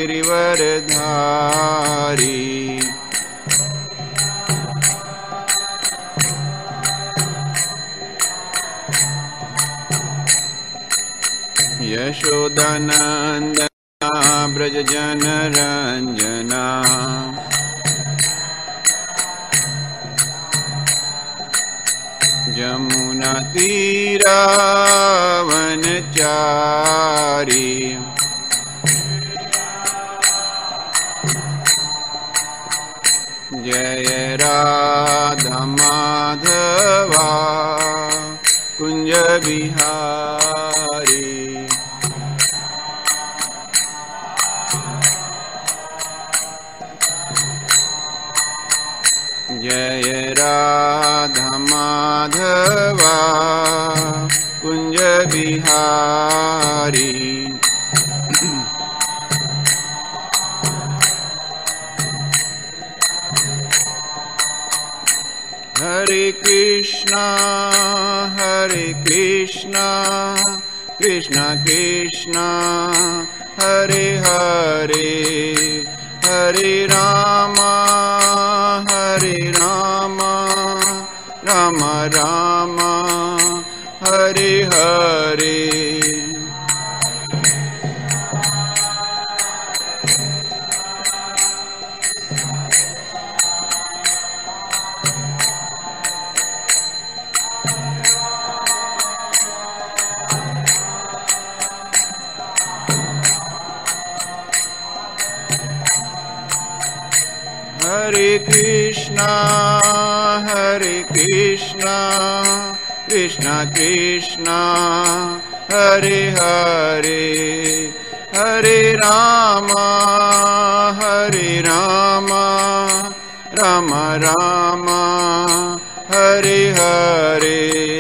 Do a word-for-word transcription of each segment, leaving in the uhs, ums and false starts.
गिरिवरधारी। यशोदानंदना ब्रज जन रंजना। जमुना तीरा वनचारी। जय राधा माधवा कुंज बिहारी। जय राधा माधवा कुंज बिहारी। हरे कृष्णा हरे कृष्णा कृष्णा कृष्णा हरे हरे। हरे रामा हरे रामा राम राम हरे हरे। हरे कृष्णा हरे कृष्णा कृष्णा कृष्णा हरे हरे। हरे रामा हरे रामा राम राम हरे हरे।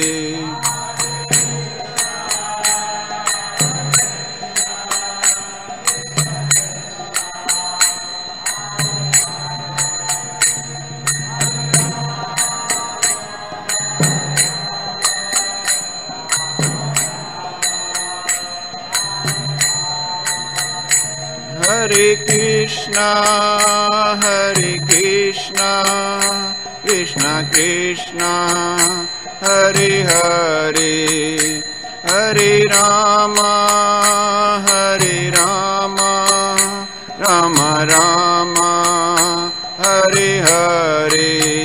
हरे कृष्णा हरे कृष्णा कृष्णा कृष्णा हरे हरे। हरे रामा हरे रामा राम राम हरे हरे।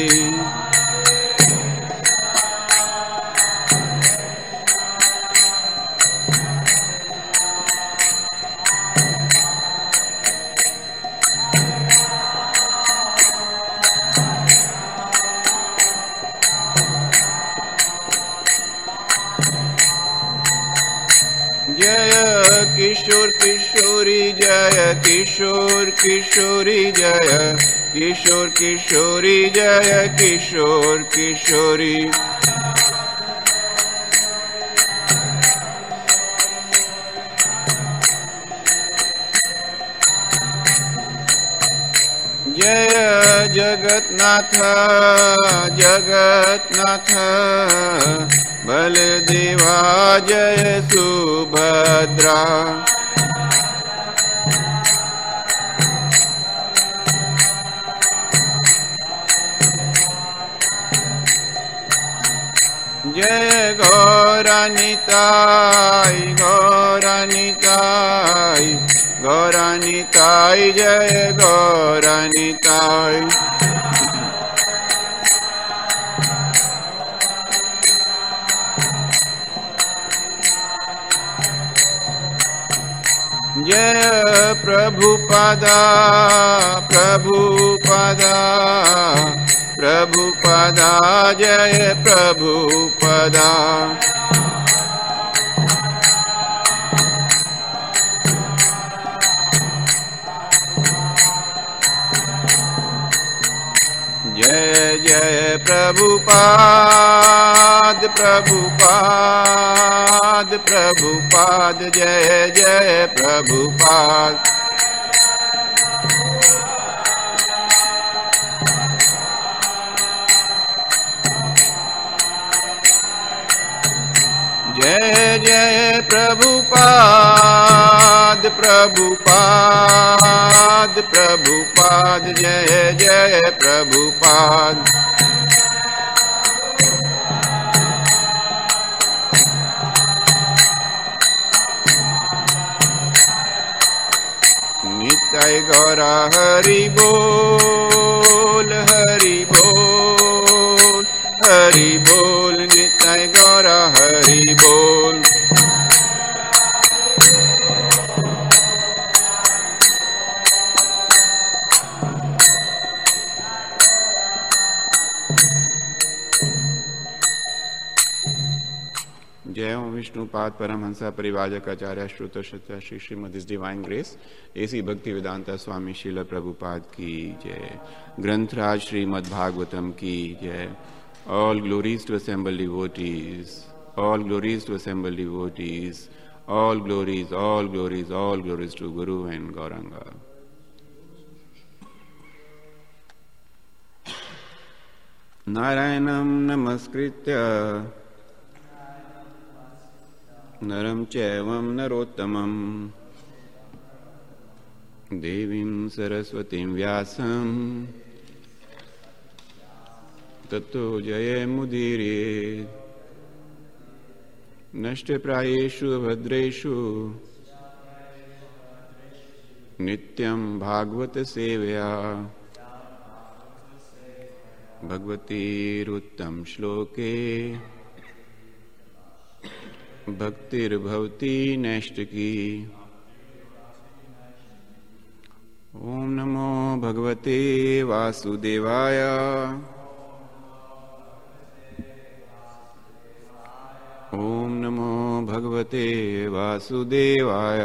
जय किशोर किशोरी जय किशोर किशोरी जय किशोर किशोरी जय किशोर किशोरी। जय जगन्नाथ जगन्नाथ बलदेवा जय सुभद्रा। जय गौरानिताय गौरानिताय गौरानिताय जय गौरानिताय। जय प्रभुपादा प्रभुपादा प्रभुपादा जय प्रभुपादा। जय जय प्रभुपाद प्रभुपाद प्रभुपाद जय जय प्रभुपाद। जय जय प्रभुपाद प्रभुपाद प्रभुपाद जय जय प्रभुपाद निताय गौरा हरि बोल हरि बोल हरि बोल निताय गौरा हरि बोल जय ओम Vishnupad Paramahansa परिवाजक Acharya Shruta Satya Shri Srimad divine grace A C Bhakti Vedanta स्वामी श्रील प्रभुपाद की जय। ग्रंथराज श्रीमद् भागवतम की जय। All glories to assembled devotees, all glories to assembled devotees, all glories all glories all glories to guru and Gauranga. नारायणं नमस्कृत्य नरं चैवं नरोत्तमं देवीं सरस्वतीं व्यासं ततो जयमुदीरयेत्। नष्टप्रायेषु भद्रेषु नित्यं भागवत सेवया भगवतीरुत्तम श्लोके भक्तिर्भवती नैष्टिकी। ओम नमो भगवते वासुदेवाय ओम नमो भगवते वासुदेवाय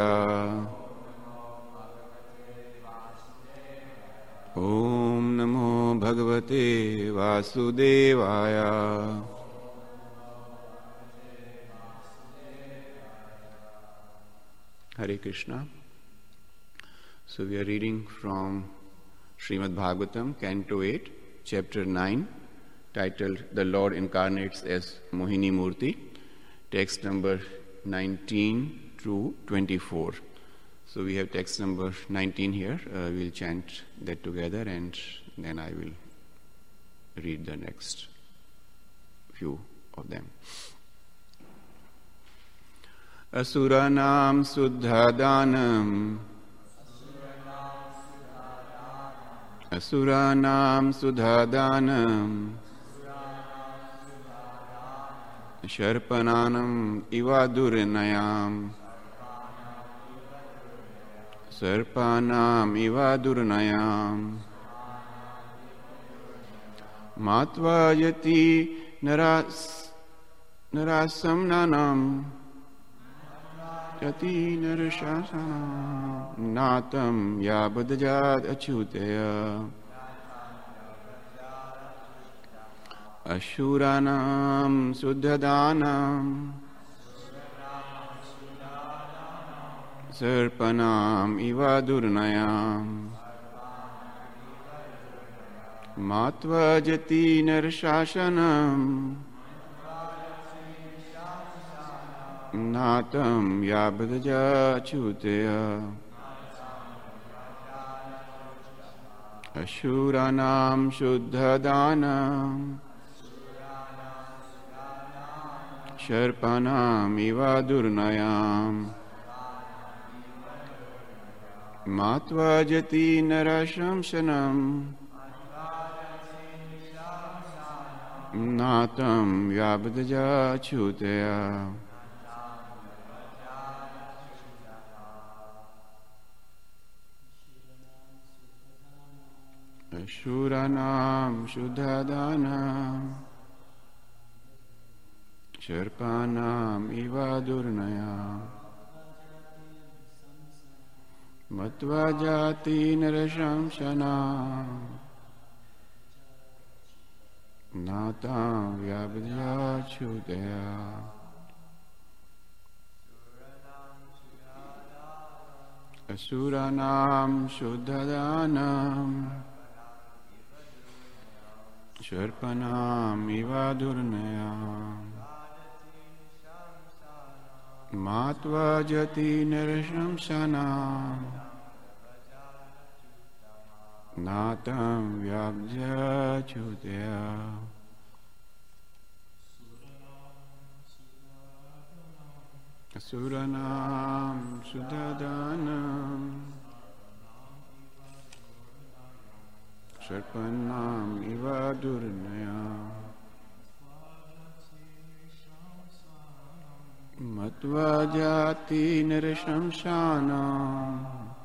ओम नमो भगवते वासुदेवाय। Hare Krishna. So we are reading from Srimad Bhagavatam, Canto eight, Chapter nine, titled The Lord Incarnates as Mohini Murti, text number nineteen to twenty-four. So we have text number nineteen here. Uh, we'll chant that together and then I will read the next few of them. Asuranam Suddhadanam Asuranam Suddhadanam Sharpananam Ivadurnayam Sarpanam Ivadurnayam Matvayati Naras Narasam Nanam Yati Narashasana Natam Yabadajad Achyutaya Ashuranam Suddhadanam Sarpanam Ivadurnayam Matvajati Narashasanam Natam Yabadaja Chutaya Ashuranam Shuddhadanam Sharpanam Ivadurnayam Matvajati Narashamshanam Natam Yabadaja Chutaya. Ashuranam Shuddhadanam Sharpanam Ivadurnayam Matvajati Narashamshanam Natam Vyabhyachudaya Asuranam Shuddhadanam Sharpanam Ivadurnayam Matva jati nirashamsana natam vyabhya chudya Asuranam Sudhadanam Sarpanam Iva Durnaya Matva Jati Nirashamsana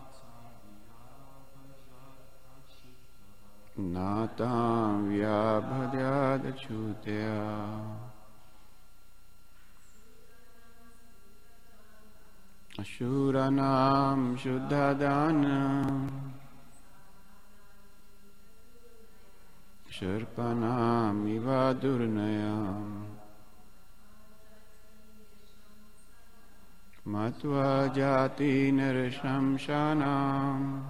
Natam Vyabhadyad Chudya Ashuranam Shuddhadanam Sharpanam Iva Durnayam Matva Jati Nirashamshanam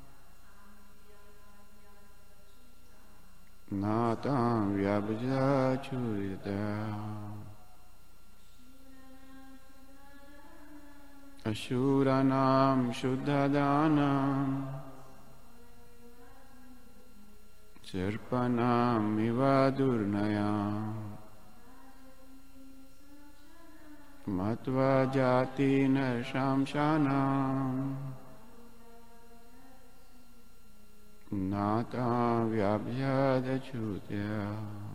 Natam Vyabhya Chudya Ashuranam Shuddhadanam Sarpanam Iva Durnayam Matva Jati Narshamshanam Nata Vyabhyada Chudya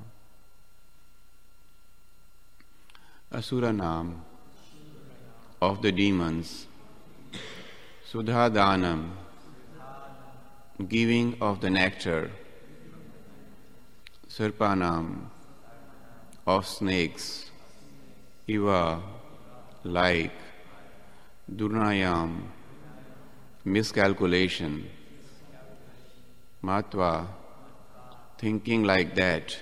Asuranam of the demons, Sudhadanam, giving of the nectar, Sarpanam, of snakes, Iva, like, Durnayam, miscalculation, Matva, thinking like that,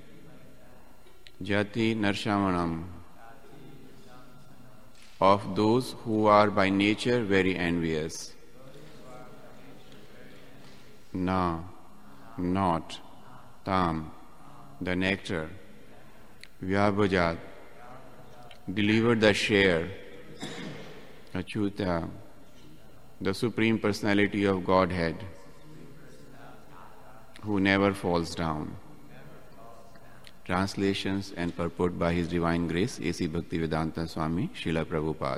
Jati Narshamanam, of those who are by nature very envious. Na, not, tam, the nectar, Vyabhajat, delivered the share, Achyuta, the Supreme Personality of Godhead, who never falls down. Translations and purport by His Divine Grace, A C Bhaktivedanta Swami, Srila Prabhupada.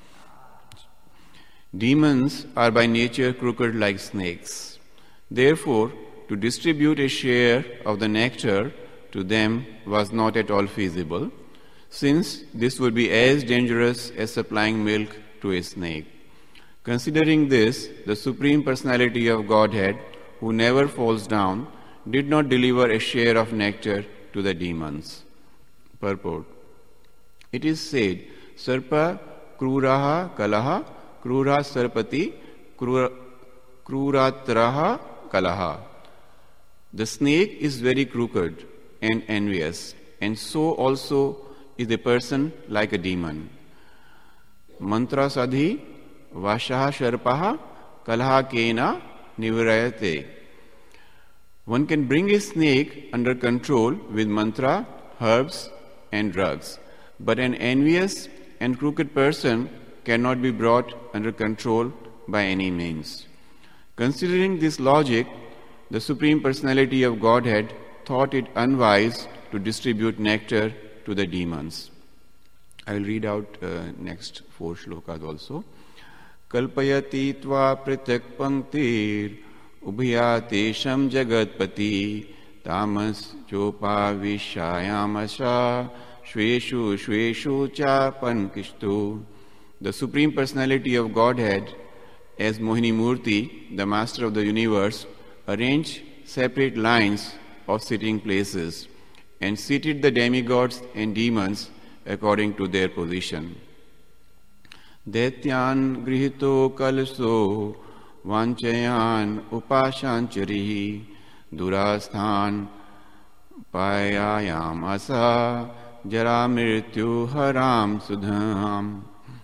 Demons are by nature crooked like snakes. Therefore, to distribute a share of the nectar to them was not at all feasible, since this would be as dangerous as supplying milk to a snake. Considering this, the Supreme Personality of Godhead, who never falls down, did not deliver a share of nectar to the demons. Purport. It is said, Sarpa kruraha kalaha, krura sarpati, kruratraha kalaha. The snake is very crooked and envious, and so also is a person like a demon. Mantra sadhi vashaha sharpaha kalaha kena nivrayate. One can bring a snake under control with mantra, herbs and drugs, but an envious and crooked person cannot be brought under control by any means. Considering this logic, the Supreme Personality of Godhead thought it unwise to distribute nectar to the demons. I will read out uh, next four shlokas also. Kalpayati tva prityak panktir Ubhyatesham jagatpati tamas chopa vishayamasa shveshu shveshu cha pankishtu. The Supreme Personality of Godhead, as Mohini Murti, the Master of the Universe, arranged separate lines of sitting places and seated the demigods and demons according to their position. Daityan grihito kalso Vanchayan upashancharihi durasthan payayam asa jaramrityu haram sudham.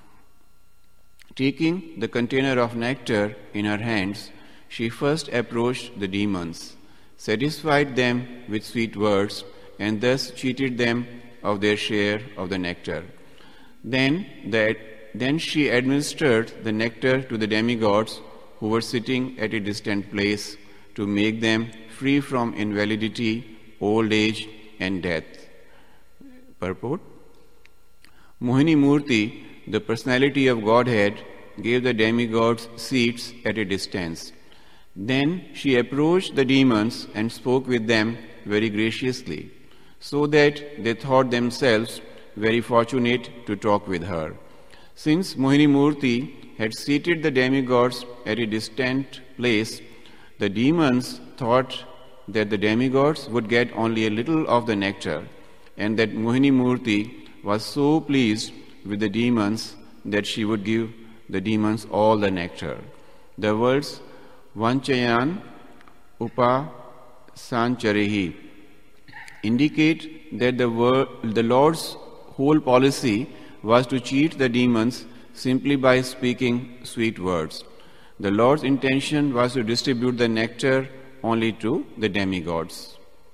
Taking the container of nectar in her hands, she first approached the demons, satisfied them with sweet words, and thus cheated them of their share of the nectar. Then, that, then she administered the nectar to the demigods who were sitting at a distant place to make them free from invalidity, old age, and death. Purport: Mohini Murti, the personality of Godhead, gave the demigods seats at a distance. Then she approached the demons and spoke with them very graciously, so that they thought themselves very fortunate to talk with her. Since Mohini Murti had seated the demigods at a distant place, the demons thought that the demigods would get only a little of the nectar, and that Mohini Murti was so pleased with the demons that she would give the demons all the nectar. The words Vanchayan Upa Sancharehi indicate that the, word, the Lord's whole policy was to cheat the demons simply by speaking sweet words. The Lord's intention was to distribute the nectar only to the demigods.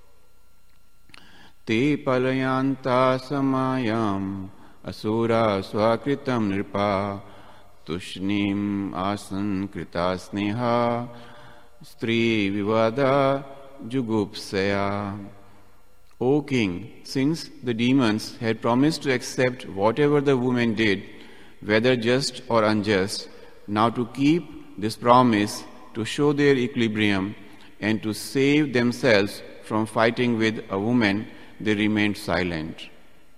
Te palayanta samayam asura swakritam nripa tushnim asan krita sneha stri vivada jugupsaya. O king, since the demons had promised to accept whatever the woman did, whether just or unjust, now to keep this promise, to show their equilibrium, and to save themselves from fighting with a woman, they remained silent.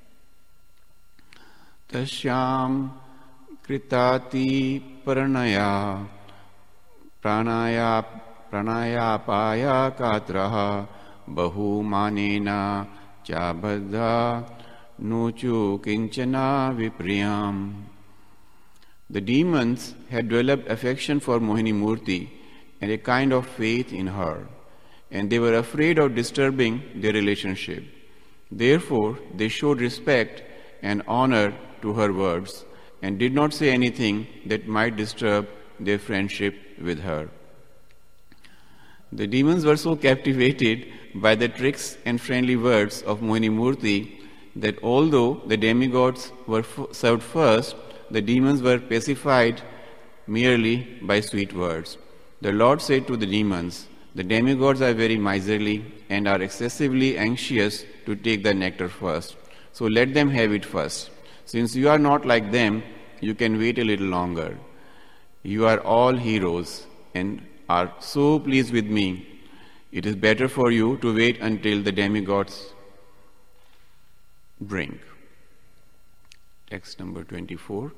Tashyam kritati paranaya pranaya pranaya paya katraha bahu manena chabadha nuchu kinchana vipriyam. The demons had developed affection for Mohini Murti and a kind of faith in her, and they were afraid of disturbing their relationship. Therefore, they showed respect and honor to her words and did not say anything that might disturb their friendship with her. The demons were so captivated by the tricks and friendly words of Mohini Murti that although the demigods were f- served first, the demons were pacified merely by sweet words. The Lord said to the demons, "The demigods are very miserly and are excessively anxious to take the nectar first. So let them have it first. Since you are not like them, you can wait a little longer. You are all heroes and are so pleased with me. It is better for you to wait until the demigods bring." Text number twenty-four.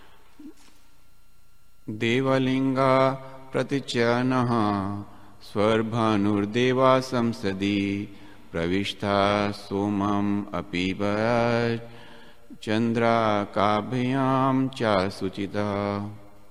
Devalinga pratichanaha swarbhanur deva samsadi pravishta somam apibhat chandra kabhyam cha suchita.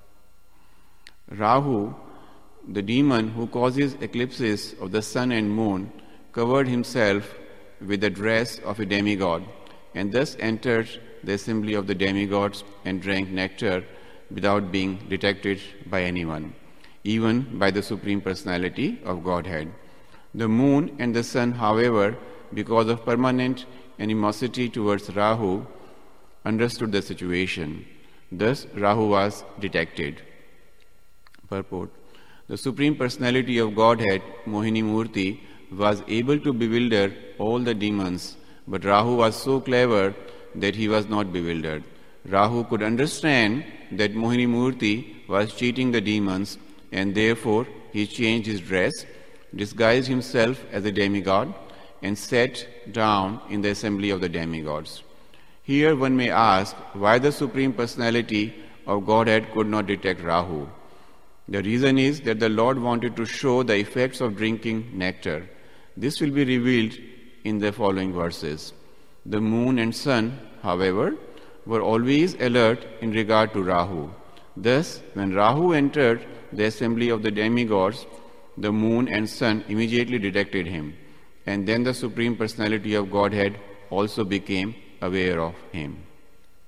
Rahu, the demon who causes eclipses of the sun and moon, covered himself with the dress of a demigod and thus entered the assembly of the demigods and drank nectar without being detected by anyone, even by the Supreme Personality of Godhead. The moon and the sun, however, because of permanent animosity towards Rahu, understood the situation. Thus, Rahu was detected. Purport: the Supreme Personality of Godhead, Mohini Murti, was able to bewilder all the demons, but Rahu was so clever that he was not bewildered. Rahu could understand that Mohini Murti was cheating the demons, and therefore he changed his dress, disguised himself as a demigod, and sat down in the assembly of the demigods. Here one may ask why the Supreme Personality of Godhead could not detect Rahu. The reason is that the Lord wanted to show the effects of drinking nectar. This will be revealed in the following verses. The moon and sun, however, were always alert in regard to Rahu. Thus, when Rahu entered the assembly of the demigods, the moon and sun immediately detected him, and then the Supreme Personality of Godhead also became aware of him.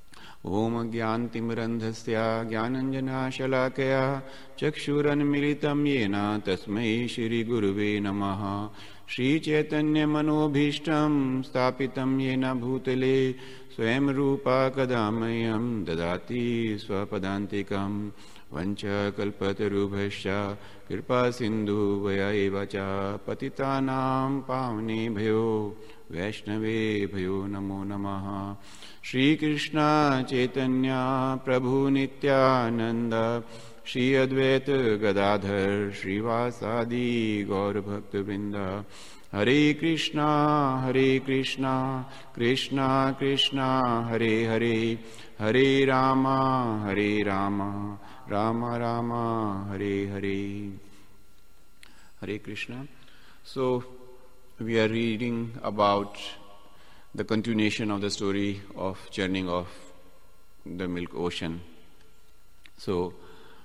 Om Gyantimirandhasya Gyananjana Shalakaya Chakshuranmilitam Yena Tasmai Shri Guruve Namaha Shri Chaitanya Manobhishtam Stapitam Yena Bhutale Swayam Rupa Kadamayam Dadati Swapadantikam Vancha Kalpatarubhasya Kripa Sindhu Vayaevacha Patitanam Pavane Bhayo Vaishnave Bhayo Namo Namaha Shri Krishna Chaitanya Prabhu Nityananda Shri Advaita Gadadhar Shri Vasadi Gaur Bhakta Vrinda Hare Krishna Hare Krishna Krishna Krishna Hare Hare Hare Rama Hare Rama Rama Rama Hare Hare. Hare Krishna. So we are reading about the continuation of the story of churning of the milk ocean. So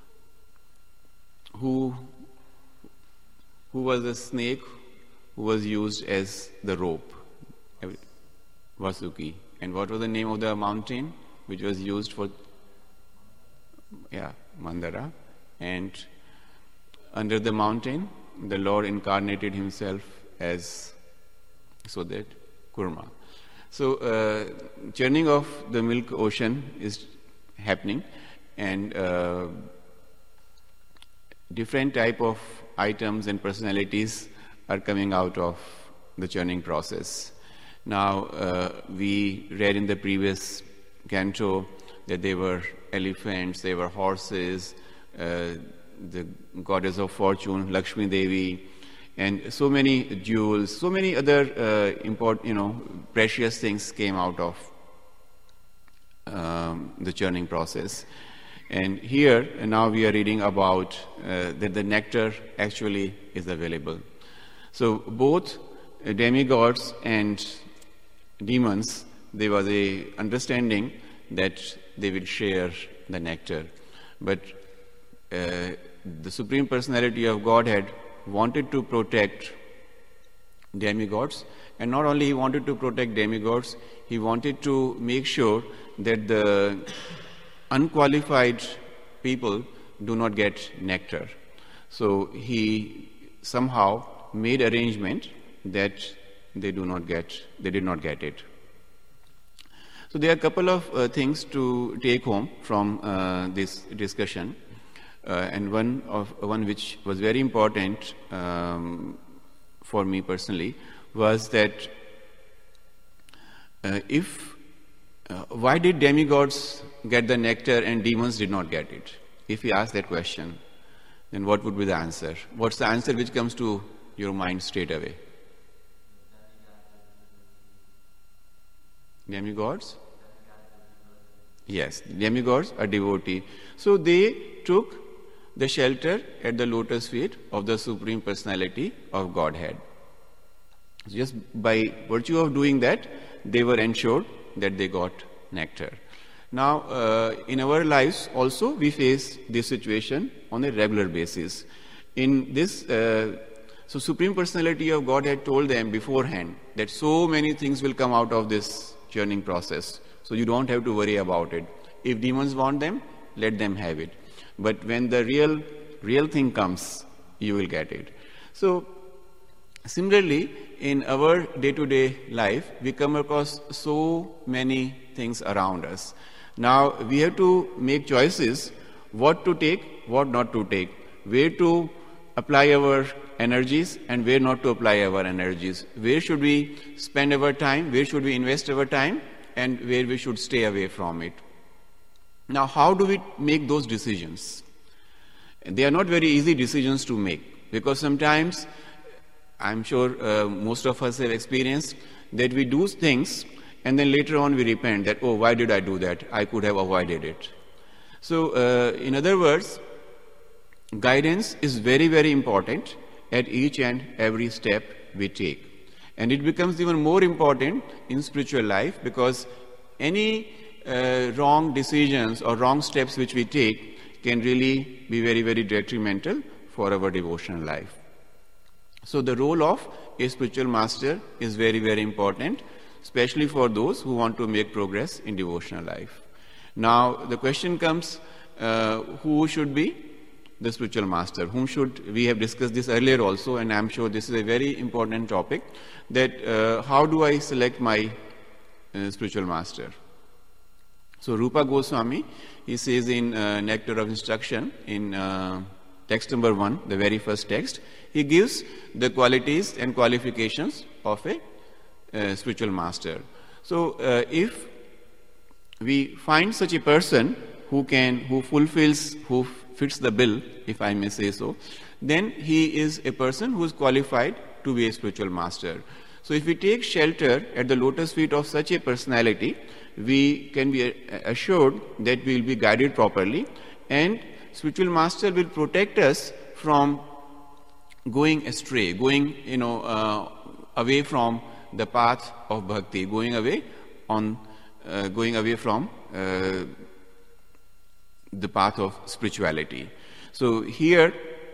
who who was the snake who was used as the rope? Vasuki. And what was the name of the mountain which was used for? Yeah, Mandara. And under the mountain, the Lord incarnated himself as, so that, Kurma. So, uh, churning of the milk ocean is happening, and uh, different type of items and personalities are coming out of the churning process. Now, uh, we read in the previous canto that they were elephants, they were horses, uh, the goddess of fortune, Lakshmi Devi, and so many jewels, so many other uh, important, you know, precious things came out of um, the churning process. And here, and now we are reading about uh, that the nectar actually is available. So both demigods and demons, there was a understanding that they will share the nectar. But uh, the Supreme Personality of Godhead wanted to protect demigods, and not only he wanted to protect demigods, he wanted to make sure that the unqualified people do not get nectar. So he somehow made arrangement that they do not get, they did not get it. So there are a couple of uh, things to take home from uh, this discussion. Uh, and one of one which was very important um, for me personally was that uh, if uh, why did demigods get the nectar and demons did not get it? If we ask that question, then what would be the answer? What's the answer which comes to your mind straight away? Demigods? Yes, demigods are devotee. So they took the shelter at the lotus feet of the Supreme Personality of Godhead. Just by virtue of doing that, they were ensured that they got nectar. Now, uh, in our lives also, we face this situation on a regular basis. In this, uh, so Supreme Personality of Godhead told them beforehand that so many things will come out of this churning process. So you don't have to worry about it. If demons want them, let them have it. But when the real, real thing comes, you will get it. So, similarly, in our day-to-day life, we come across so many things around us. Now, we have to make choices, what to take, what not to take, where to apply our energies and where not to apply our energies, where should we spend our time, where should we invest our time, and where we should stay away from it. Now, how do we make those decisions? They are not very easy decisions to make, because sometimes, I'm sure uh, most of us have experienced that we do things and then later on we repent that, oh, why did I do that? I could have avoided it. So, uh, in other words, guidance is very, very important at each and every step we take. And it becomes even more important in spiritual life, because any uh, wrong decisions or wrong steps which we take can really be very, very detrimental for our devotional life. So the role of a spiritual master is very, very important, especially for those who want to make progress in devotional life. Now the question comes, uh, who should be the spiritual master? Whom should, we have discussed this earlier also, and I'm sure this is a very important topic, that uh, how do I select my uh, spiritual master? So Rupa Goswami, he says in uh, Nectar of Instruction, in uh, text number one, the very first text, he gives the qualities and qualifications of a uh, spiritual master. So uh, if we find such a person who can, who fulfills, who fits the bill, if I may say so, then he is a person who is qualified to be a spiritual master. So if we take shelter at the lotus feet of such a personality, we can be assured that we will be guided properly, and spiritual master will protect us from going astray, going, you know, uh, away from the path of bhakti, going away on, uh, going away from uh, the path of spirituality. So here,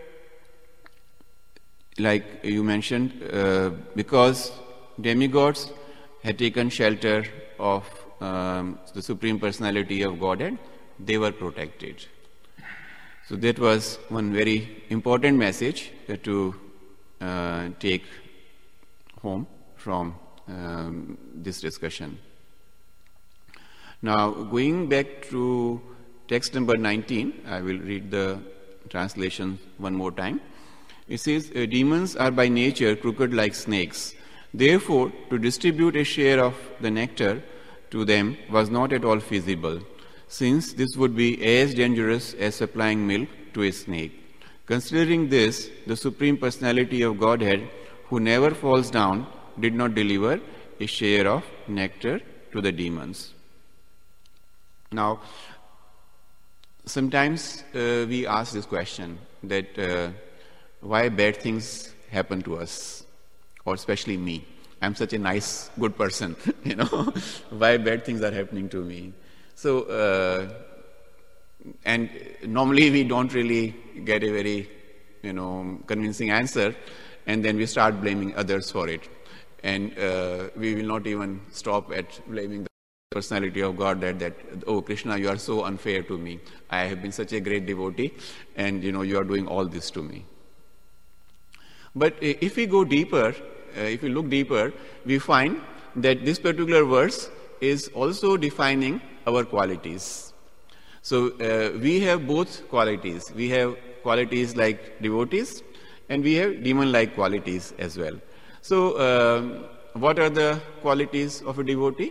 like you mentioned, uh, because demigods had taken shelter of um, the Supreme Personality of Godhead, they were protected. So that was one very important message uh, to uh, take home from um, this discussion. Now, going back to text number nineteen, I will read the translation one more time. It says, demons are by nature crooked like snakes. Therefore, to distribute a share of the nectar to them was not at all feasible, since this would be as dangerous as supplying milk to a snake. Considering this, the Supreme Personality of Godhead, who never falls down, did not deliver a share of nectar to the demons. Now, sometimes uh, we ask this question, that uh, why bad things happen to us, or especially me. I'm such a nice, good person, you know, why bad things are happening to me. So, uh, and normally we don't really get a very, you know, convincing answer, and then we start blaming others for it. And uh, we will not even stop at blaming the personality of God that, that, oh, Krishna, you are so unfair to me. I have been such a great devotee, and, you know, you are doing all this to me. But if we go deeper, uh, if we look deeper, we find that this particular verse is also defining our qualities. So uh, we have both qualities. We have qualities like devotees, and we have demon-like qualities as well. So um, what are the qualities of a devotee?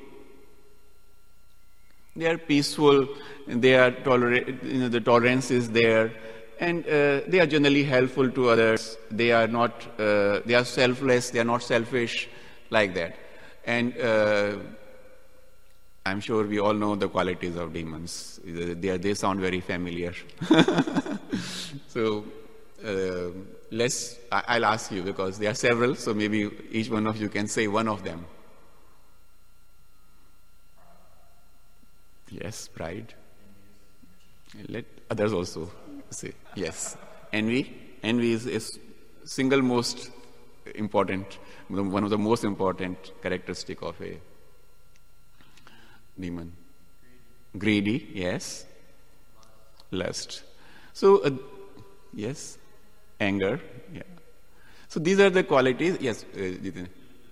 They are peaceful, they are tolerant, you know, the tolerance is there, and uh, they are generally helpful to others. They are not, uh, they are selfless, they are not selfish, like that. And uh, I'm sure we all know the qualities of demons. They, are, they sound very familiar. So uh, let's, I'll ask you, because there are several, so maybe each one of you can say one of them. Yes, pride. Let others also say. Yes. Envy. Envy is, is single most important, one of the most important characteristic of a demon. Greedy. Greedy, yes. Lust. So, uh, yes. Anger, yeah. So these are the qualities. Yes. Uh,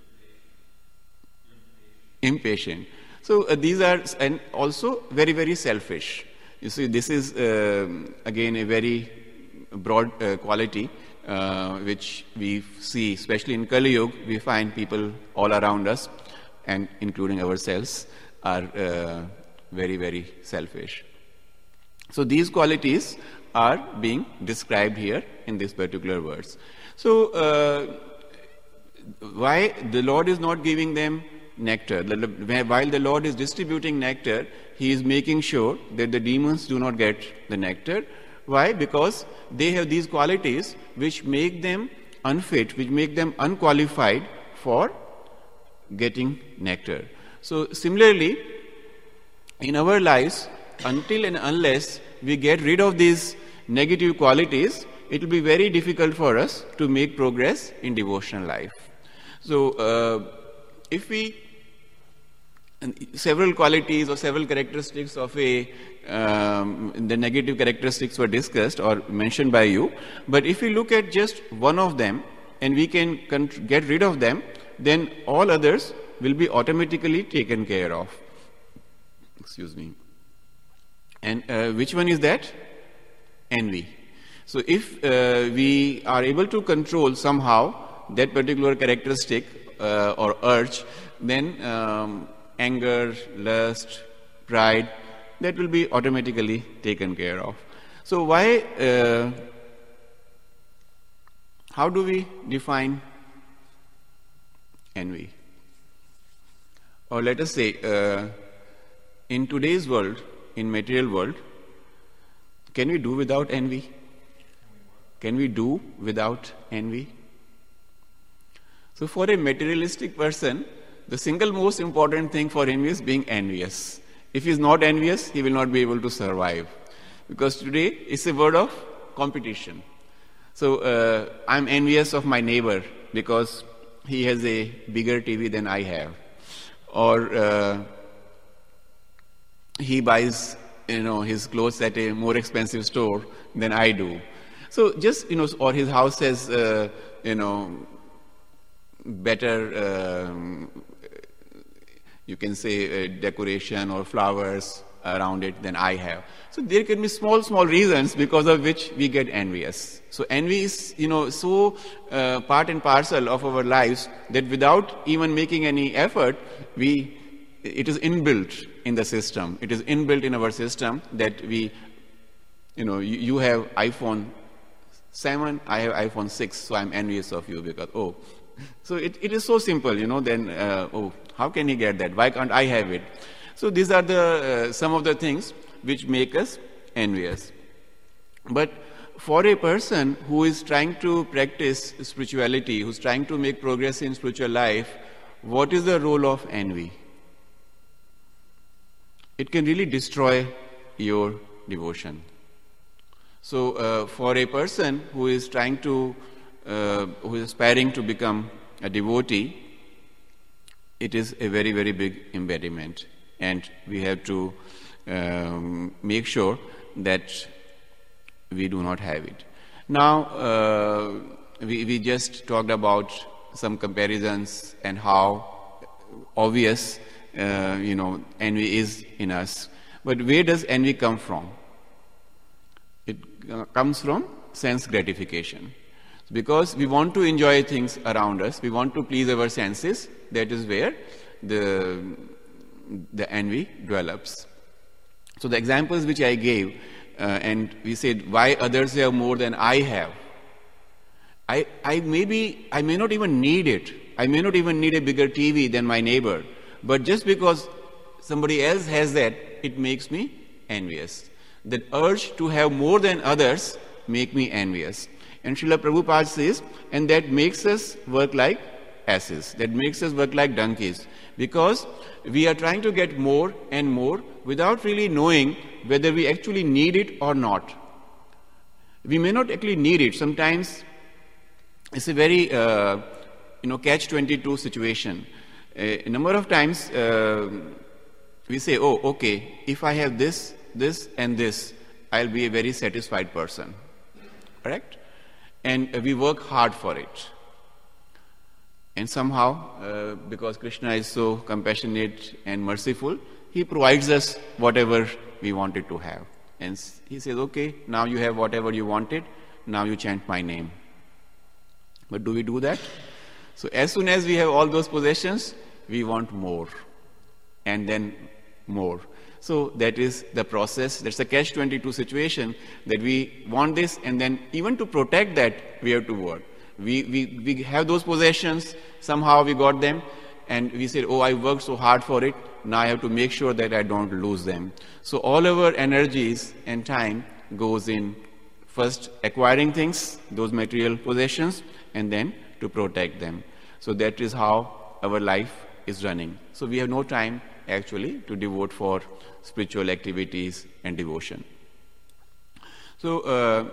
Impatient. So uh, these are, and also very, very selfish. You see, this is uh, again a very broad uh, quality uh, which we see, especially in Kali Yuga. We find people all around us, and including ourselves, are uh, very, very selfish. So these qualities are being described here in this particular verse. So uh, why the Lord is not giving them nectar? While the Lord is distributing nectar, He is making sure that the demons do not get the nectar. Why? Because they have these qualities which make them unfit, which make them unqualified for getting nectar. So similarly, in our lives, until and unless we get rid of these negative qualities, it will be very difficult for us to make progress in devotional life. So uh, if we and several qualities or several characteristics of a, um, the negative characteristics were discussed or mentioned by you. But if we look at just one of them and we can get rid of them, then all others will be automatically taken care of. Excuse me. And uh, which one is that? Envy. So if uh, we are able to control somehow that particular characteristic uh, or urge, then um, anger, lust, pride, that will be automatically taken care of. So why, uh, how do we define envy? Or let us say, uh, in today's world, in material world, can we do without envy? Can we do without envy? So for a materialistic person, the single most important thing for him is being envious. If he is not envious, he will not be able to survive. Because today it's a word of competition. So uh, I'm envious of my neighbor because he has a bigger T V than I have. Or uh, he buys, you know, his clothes at a more expensive store than I do. So just, you know, or his house has, uh, you know, better, um, you can say, uh, decoration or flowers around it than I have. So there can be small, small reasons because of which we get envious. So envy is, you know, so uh, part and parcel of our lives that without even making any effort, we, it is inbuilt in the system. It is inbuilt in our system that we, you know, you, you have iPhone seven, I have iPhone six, so I'm envious of you because, oh. So it, it is so simple, you know, then, uh, oh, how can he get that? Why can't I have it? So these are the uh, some of the things which make us envious. But for a person who is trying to practice spirituality, who's trying to make progress in spiritual life, what is the role of envy? It can really destroy your devotion. So uh, for a person who is trying to, uh, who is aspiring to become a devotee, it is a very, very big impediment. And we have to um, make sure that we do not have it. Now, uh, we, we just talked about some comparisons and how obvious, uh, you know, envy is in us. But where does envy come from? It uh, comes from sense gratification. Because we want to enjoy things around us, we want to please our senses, that is where the, the envy develops. So the examples which I gave, uh, and we said, why others have more than I have? I, I, maybe, I may not even need it. I may not even need a bigger T V than my neighbor. But just because somebody else has that, it makes me envious. That urge to have more than others make me envious. And Srila Prabhupada says, and that makes us work like asses. That makes us work like donkeys. Because we are trying to get more and more without really knowing whether we actually need it or not. We may not actually need it. Sometimes it's a very, uh, you know, catch twenty-two situation. A number of times uh, we say, oh, okay, if I have this, this and this, I'll be a very satisfied person. Correct? And uh, we work hard for it. And somehow, uh, because Krishna is so compassionate and merciful, he provides us whatever we wanted to have. And he says, okay, now you have whatever you wanted, now you chant my name. But do we do that? So as soon as we have all those possessions, we want more. And then more. So that is the process. That's a catch twenty-two situation, that we want this, and then even to protect that, we have to work. We, we, we have those possessions, somehow we got them, and we said, oh, I worked so hard for it, now I have to make sure that I don't lose them. So all our energies and time goes in first acquiring things, those material possessions, and then to protect them. So that is how our life is running. So we have no time actually to devote for spiritual activities and devotion. So uh,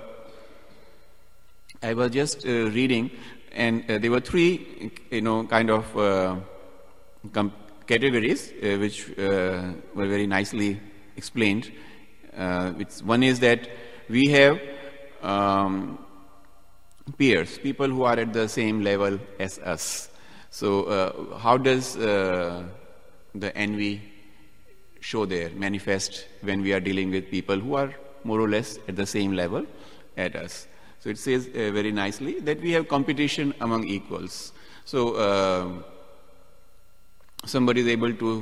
I was just uh, reading, and uh, there were three, you know, kind of uh, com- categories uh, which uh, were very nicely explained. Uh, which one is that we have um, peers, people who are at the same level as us. So uh, how does uh, the envy show there, manifest when we are dealing with people who are more or less at the same level at us? So it says uh, very nicely that we have competition among equals. So uh, somebody is able to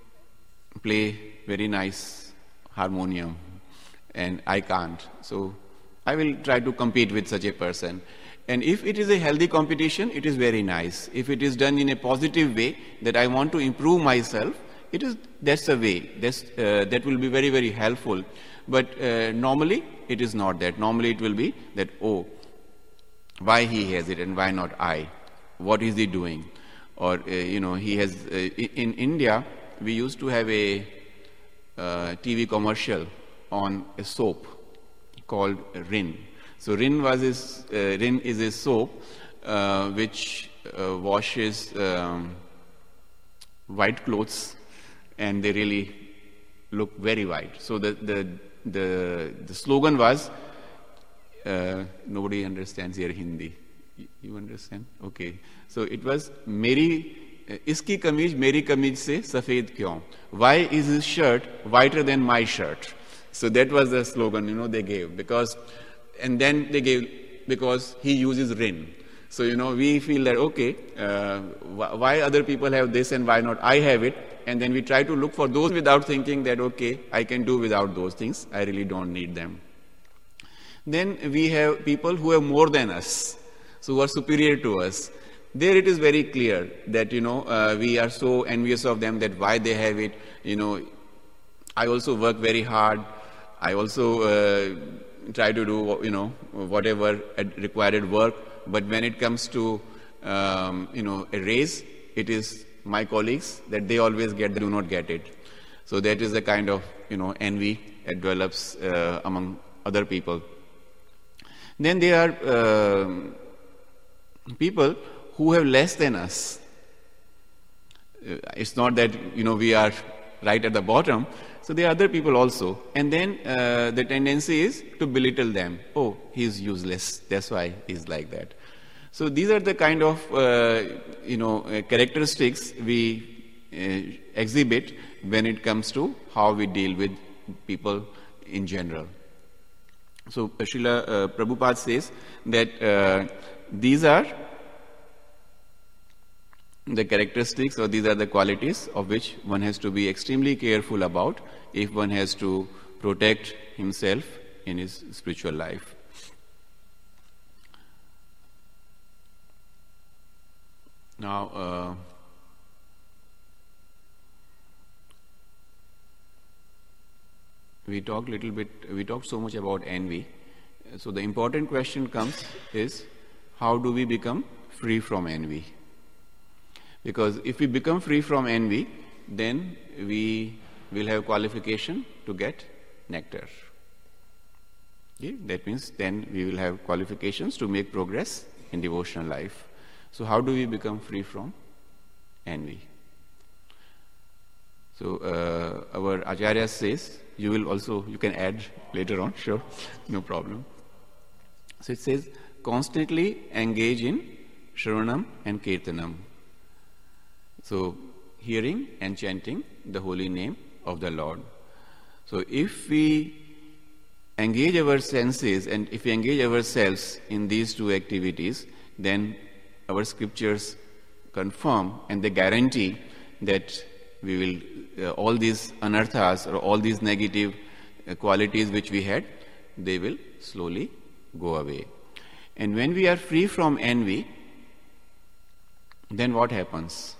play very nice harmonium and I can't. So I will try to compete with such a person. And if it is a healthy competition, it is very nice. If it is done in a positive way, that I want to improve myself, it is that's the way. That's, uh, that will be very, very helpful. But uh, normally, it is not that. Normally, it will be that, oh, why he has it and why not I? What is he doing? Or, uh, you know, he has, uh, in India, we used to have a uh, T V commercial on a soap called Rin. So Rin was is, uh, Rin is a soap uh, which uh, washes um, white clothes, and they really look very white. So the the the, the slogan was, uh, nobody understands here Hindi. You, you understand? Okay. So it was, Meri iski kameez meri kameez se safed kyon? Why is his shirt whiter than my shirt? So that was the slogan, you know, they gave. Because, and then they gave, because he uses Rin. So, you know, we feel that, okay, uh, why other people have this and why not I have it? And then we try to look for those without thinking that, okay, I can do without those things. I really don't need them. Then we have people who have more than us, so who are superior to us. There it is very clear that, you know, uh, we are so envious of them that why they have it. You know, I also work very hard. I also uh, try to do, you know, whatever required work. But when it comes to, um, you know, a raise, it is my colleagues that they always get, they do not get it. So that is the kind of, you know, envy that develops uh, among other people. Then there are uh, people who have less than us. It's not that, you know, we are right at the bottom. So there are other people also. And then uh, the tendency is to belittle them. Oh, he's useless. That's why he's like that. So these are the kind of, uh, you know, uh, characteristics we uh, exhibit when it comes to how we deal with people in general. So Srila uh, Prabhupada says that uh, these are the characteristics, or these are the qualities of which one has to be extremely careful about if one has to protect himself in his spiritual life. Now, uh, we talked little bit, we talked so much about envy. So the important question comes is, how do we become free from envy? Because if we become free from envy, then we will have qualification to get nectar. Okay? That means then we will have qualifications to make progress in devotional life. So how do we become free from envy? So uh, our Acharya says, you will also, you can add later on, sure, no problem. So it says, constantly engage in Shravanam and Kirtanam. So hearing and chanting the holy name of the Lord. So if we engage our senses and if we engage ourselves in these two activities, then our scriptures confirm and they guarantee that we will, uh, all these anarthas or all these negative uh, qualities which we had, they will slowly go away. And when we are free from envy, then what happens?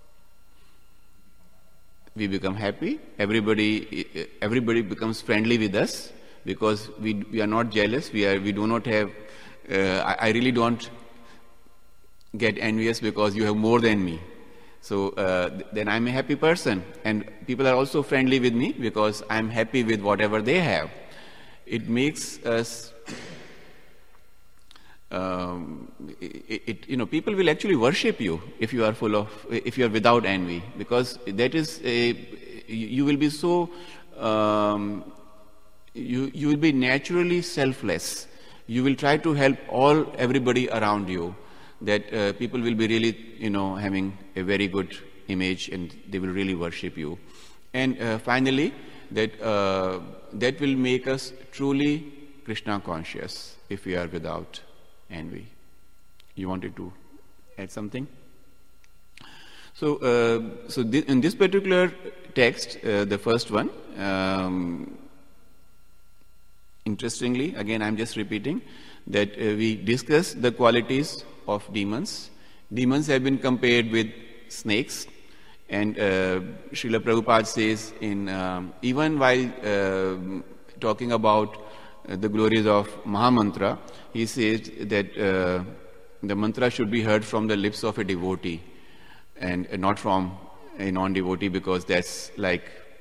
We become happy, everybody everybody becomes friendly with us because we, we are not jealous, we, are, we do not have, uh, I, I really don't get envious because you have more than me. So uh, th- then I'm a happy person, and people are also friendly with me because I'm happy with whatever they have. It makes us um, it, it, you know, people will actually worship you if you are full of, if you are without envy, because that is a, you will be so, um, you you will be naturally selfless. You will try to help all everybody around you. That uh, people will be really, you know, having a very good image, and they will really worship you. And uh, finally, that uh, that will make us truly Krishna conscious if we are without envy. You wanted to add something? So, uh, so th- in this particular text, uh, the first one, um, interestingly, again, I'm just repeating that uh, we discuss the qualities of demons. Demons have been compared with snakes, and uh, Srila Prabhupada says, in um, even while uh, talking about uh, the glories of Mahamantra, he says that uh, the mantra should be heard from the lips of a devotee, and uh, not from a non-devotee, because that's like,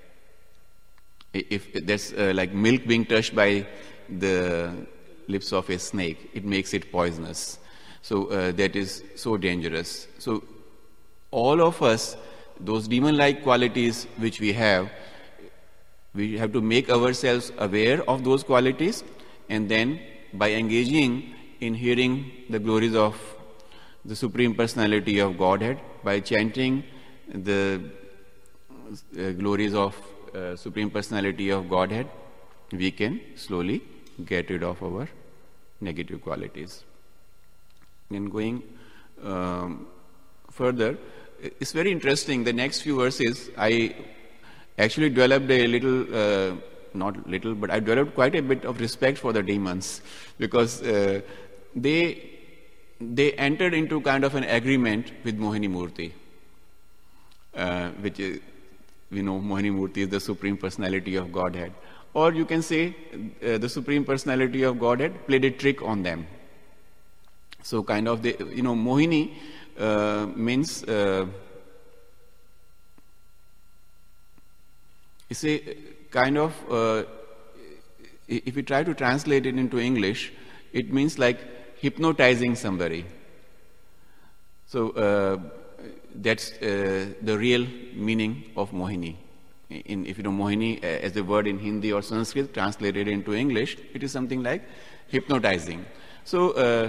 if that's uh, like milk being touched by the lips of a snake, it makes it poisonous. So uh, that is so dangerous. So all of us, those demon-like qualities which we have, we have to make ourselves aware of those qualities, and then by engaging in hearing the glories of the Supreme Personality of Godhead, by chanting the uh, glories of uh, Supreme Personality of Godhead, we can slowly get rid of our negative qualities. And going um, further, it's very interesting. The next few verses, I actually developed a little, uh, not little, but I developed quite a bit of respect for the demons, because uh, they they entered into kind of an agreement with Mohini Murti, uh, which is, we know Mohini Murti is the Supreme Personality of Godhead. Or you can say uh, the Supreme Personality of Godhead played a trick on them. So kind of, the, you know, Mohini uh, means, uh, it's a kind of, uh, if we try to translate it into English, it means like hypnotizing somebody. So uh, that's uh, the real meaning of Mohini. In, if you know Mohini uh, as a word in Hindi or Sanskrit, translated into English, it is something like hypnotizing. So, uh,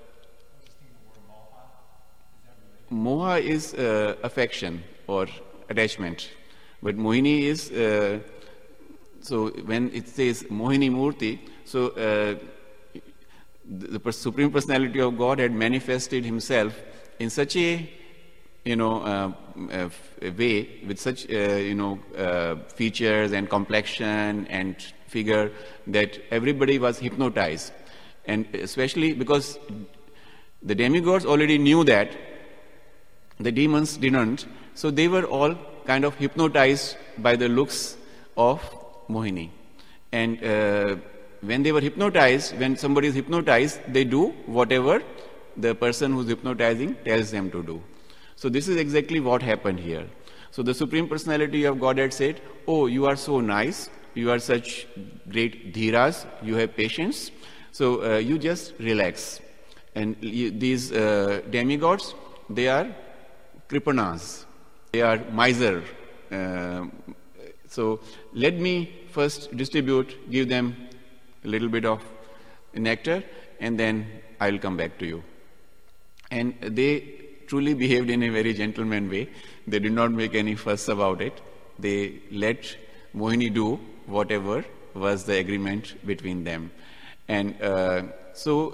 Moha is uh, affection or attachment, but Mohini is, uh, so when it says Mohini Murti, so uh, the, the Supreme Personality of God had manifested himself in such a, you know, uh, uh, a way, with such, uh, you know, uh, features and complexion and figure, that everybody was hypnotized. And especially because the demigods already knew that, the demons didn't, so they were all kind of hypnotized by the looks of Mohini. And uh, when they were hypnotized, when somebody is hypnotized, they do whatever the person who's hypnotizing tells them to do. So this is exactly what happened here. So the Supreme Personality of Godhead said, oh, you are so nice, you are such great dhiras, you have patience, so uh, you just relax. And you, these uh, demigods, they are kripanas, they are miser. Uh, so let me first distribute, give them a little bit of nectar, and then I'll come back to you. And they truly behaved in a very gentleman way. They did not make any fuss about it. They let Mohini do whatever was the agreement between them. And uh, so,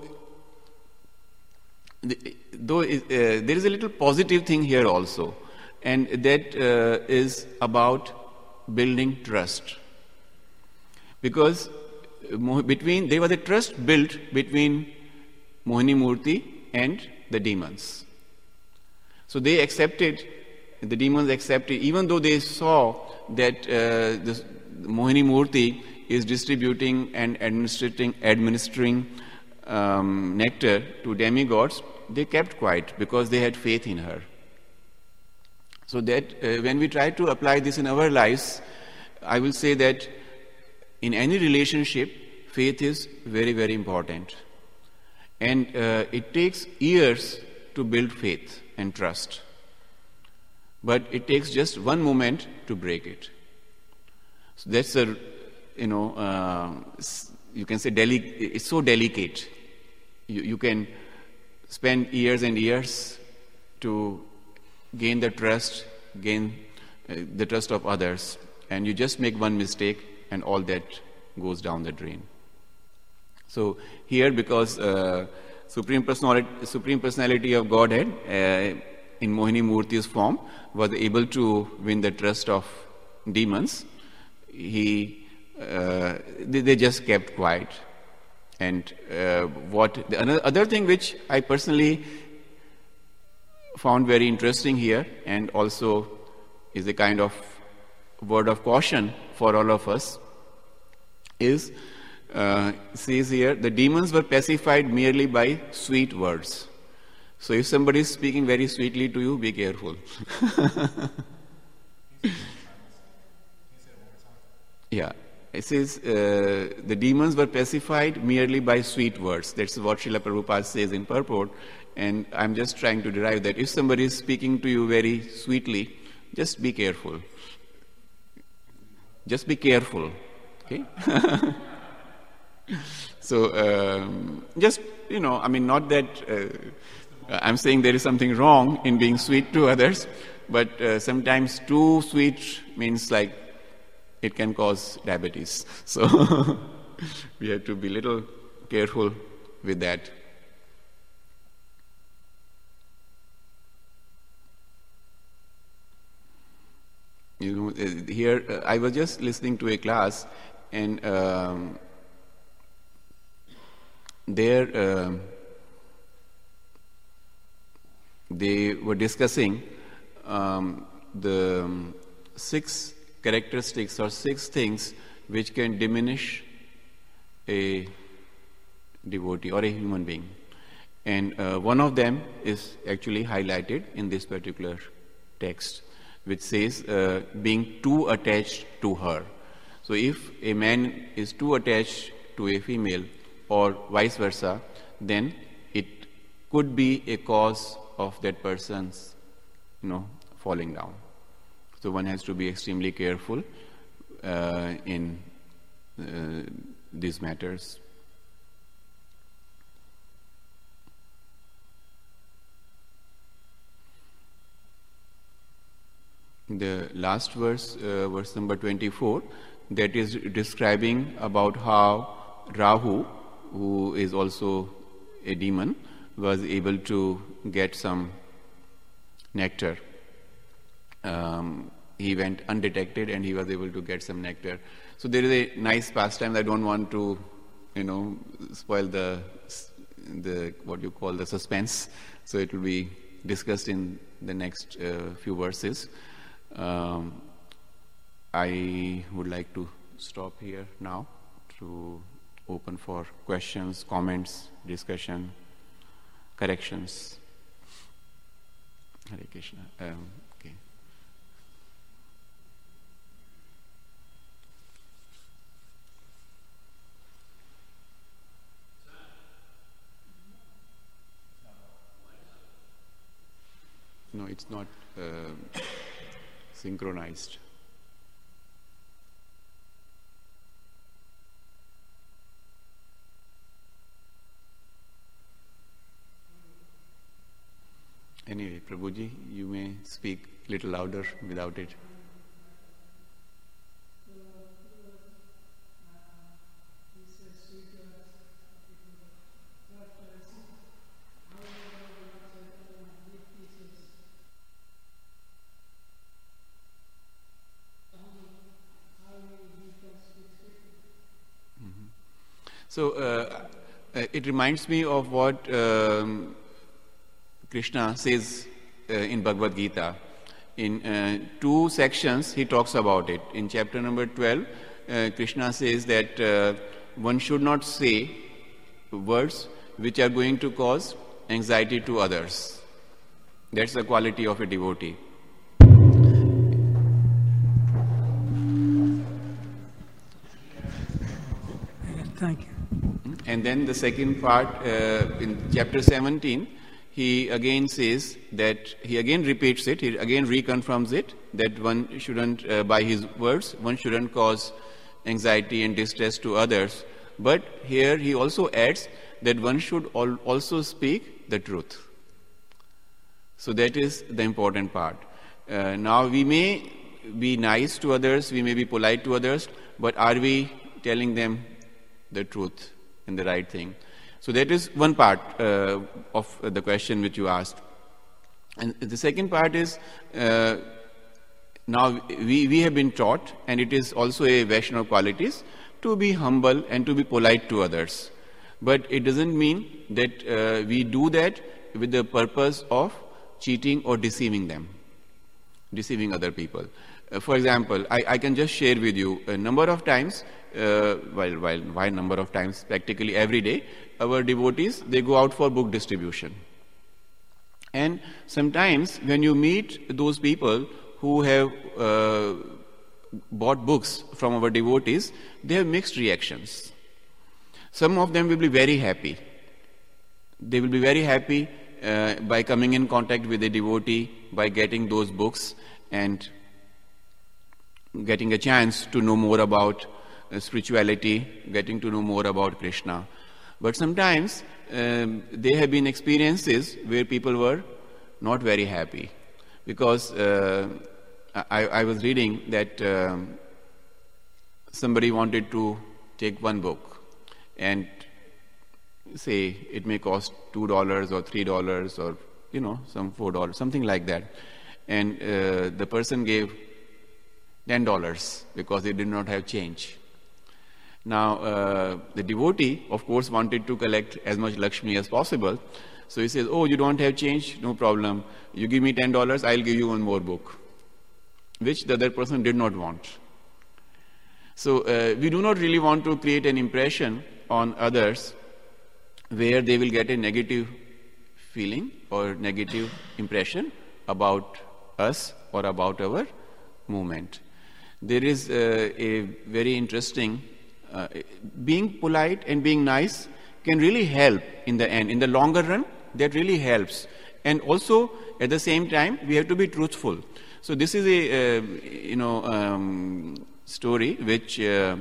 the, though uh, there is a little positive thing here also, and that uh, is about building trust. Because between, there was a trust built between Mohini Murti and the demons. So they accepted, the demons accepted, even though they saw that uh, the Mohini Murti is distributing and administrating, administering um, nectar to demigods, they kept quiet because they had faith in her. So that uh, when we try to apply this in our lives, I will say that in any relationship, faith is very, very important. And uh, it takes years to build faith and trust. But it takes just one moment to break it. So that's a, you know, uh, you can say deli- it's so delicate. You, you can spend years and years to gain the trust, gain uh, the trust of others, and you just make one mistake and all that goes down the drain. So here, because uh, Supreme Personality, Supreme Personality of Godhead uh, in Mohini Murti's form was able to win the trust of demons, he uh, they, they just kept quiet. And uh, what the another, other thing which I personally found very interesting here, and also is a kind of word of caution for all of us, is uh, says here the demons were pacified merely by sweet words. So if somebody is speaking very sweetly to you, be careful. Yeah. It says uh, the demons were pacified merely by sweet words. That's what Srila Prabhupada says in purport. And I'm just trying to derive that. If somebody is speaking to you very sweetly, just be careful. Just be careful. Okay? So, um, just, you know, I mean, not that uh, I'm saying there is something wrong in being sweet to others, but uh, sometimes too sweet means like it can cause diabetes. So we have to be a little careful with that. You know, here uh, I was just listening to a class, and um, there uh, they were discussing um, the six characteristics or six things which can diminish a devotee or a human being. And uh, one of them is actually highlighted in this particular text, which says uh, being too attached to her. So if a man is too attached to a female or vice versa, then it could be a cause of that person's, you know, falling down. So one has to be extremely careful uh, in uh, these matters. The last verse, uh, verse number twenty-four, that is describing about how Rahu, who is also a demon, was able to get some nectar. Um, he went undetected and he was able to get some nectar. So there is a nice pastime. I don't want to, you know, spoil the the what you call the suspense. So it will be discussed in the next uh, few verses. Um, I would like to stop here now to open for questions, comments, discussion, corrections. Hare Krishna. Um, okay. No, it's not uh, synchronized. Anyway, Prabhuji, you may speak a little louder without it. So uh, it reminds me of what um, Krishna says uh, in Bhagavad Gita. In uh, two sections he talks about it. In chapter number twelve, uh, Krishna says that uh, one should not say words which are going to cause anxiety to others. That's the quality of a devotee. Thank you. And then the second part, uh, in chapter seventeen, he again says that, he again repeats it, he again reconfirms it, that one shouldn't, uh, by his words, one shouldn't cause anxiety and distress to others. But here he also adds that one should al- also speak the truth. So that is the important part. Uh, now we may be nice to others, we may be polite to others, but are we telling them the truth and the right thing? So that is one part uh, of the question which you asked. And the second part is, uh, now we, we have been taught, and it is also a Vaishnava qualities, to be humble and to be polite to others. But it doesn't mean that uh, we do that with the purpose of cheating or deceiving them, deceiving other people. Uh, for example, I, I can just share with you a number of times, uh, while, while, why number of times, practically every day, our devotees, they go out for book distribution. And sometimes when you meet those people who have uh, bought books from our devotees, they have mixed reactions. Some of them will be very happy. They will be very happy uh, by coming in contact with a devotee, by getting those books and getting a chance to know more about uh, spirituality, getting to know more about Krishna. But sometimes um, there have been experiences where people were not very happy, because uh, I, I was reading that um, somebody wanted to take one book and say it may cost two dollars or three dollars or, you know, some four dollars, something like that. And uh, the person gave ten dollars because they did not have change. Now, uh, the devotee, of course, wanted to collect as much Lakshmi as possible. So he says, oh, you don't have change? No problem. You give me ten dollars, I'll give you one more book, which the other person did not want. So uh, we do not really want to create an impression on others where they will get a negative feeling or negative impression about us or about our movement. There is uh, a very interesting, uh, being polite and being nice can really help in the end. In the longer run, that really helps. And also, at the same time, we have to be truthful. So this is a, uh, you know, um, story which uh,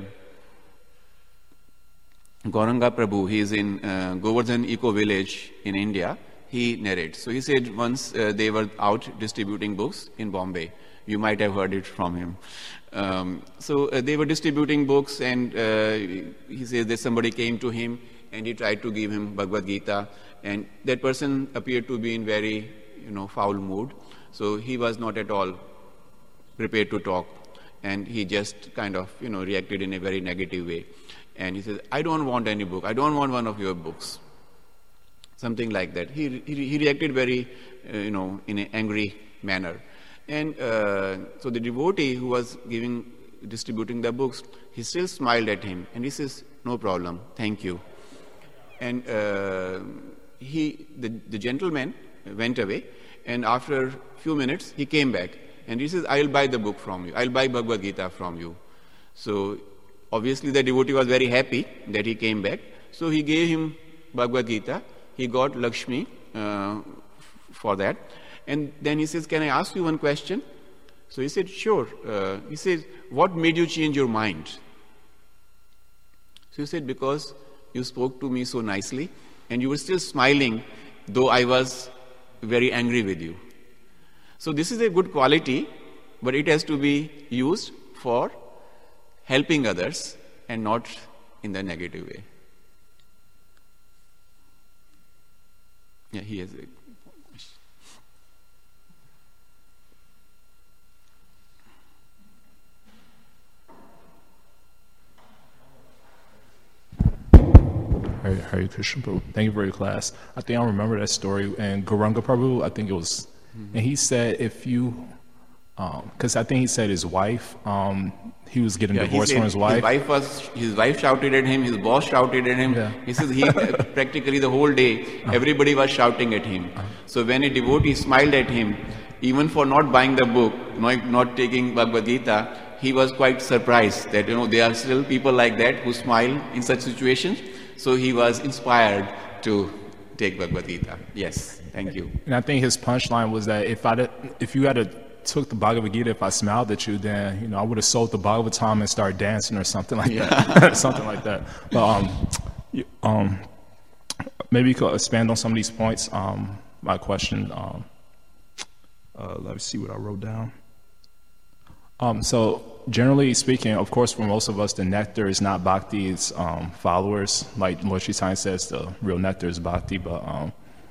Gauranga Prabhu, he is in uh, Govardhan Eco Village in India, he narrates. So he said once uh, they were out distributing books in Bombay. You might have heard it from him. Um, so uh, they were distributing books, and uh, he says that somebody came to him and he tried to give him Bhagavad Gita, and that person appeared to be in very, you know, foul mood. So he was not at all prepared to talk, and he just kind of, you know, reacted in a very negative way. And he says, I don't want any book. I don't want one of your books. Something like that. He he, he reacted very, uh, you know, in an angry manner. And uh, so the devotee who was giving, distributing the books, he still smiled at him, and he says, no problem, thank you. And uh, he, the, the gentleman went away, and after a few minutes, he came back, and he says, I'll buy the book from you, I'll buy Bhagavad Gita from you. So obviously the devotee was very happy that he came back, so he gave him Bhagavad Gita, he got Lakshmi uh, for that. And then he says, can I ask you one question? So he said, sure. Uh, he says, what made you change your mind? So he said, because you spoke to me so nicely and you were still smiling, though I was very angry with you. So this is a good quality, but it has to be used for helping others and not in the negative way. Yeah, he has a question. Hare, Hare Krishna Prabhu. Thank you for your class. I think I remember that story. And Gauranga Prabhu, I think it was, mm-hmm. and he said if you, because um, I think he said his wife, um, he was getting yeah, divorced from his wife. His wife was, his wife shouted at him, his boss shouted at him. Yeah. He says he practically the whole day, uh-huh. everybody was shouting at him. Uh-huh. So when a devotee smiled at him, even for not buying the book, not, not taking Bhagavad Gita, he was quite surprised that, you know, there are still people like that who smile in such situations. So he was inspired to take Bhagavad Gita. Yes, thank you. And I think his punchline was that if I did, if you had a, took the Bhagavad Gita, if I smiled at you, then you know I would have sold the Bhagavatam and started dancing or something like yeah. that, something like that. But um, you, um, maybe you could expand on some of these points. Um, my question. Um, uh, let me see what I wrote down. Um, so generally speaking, of course, for most of us, the nectar is not bhakti, it's um, followers. Like Lord Chaitanya says, the real nectar is bhakti. But um,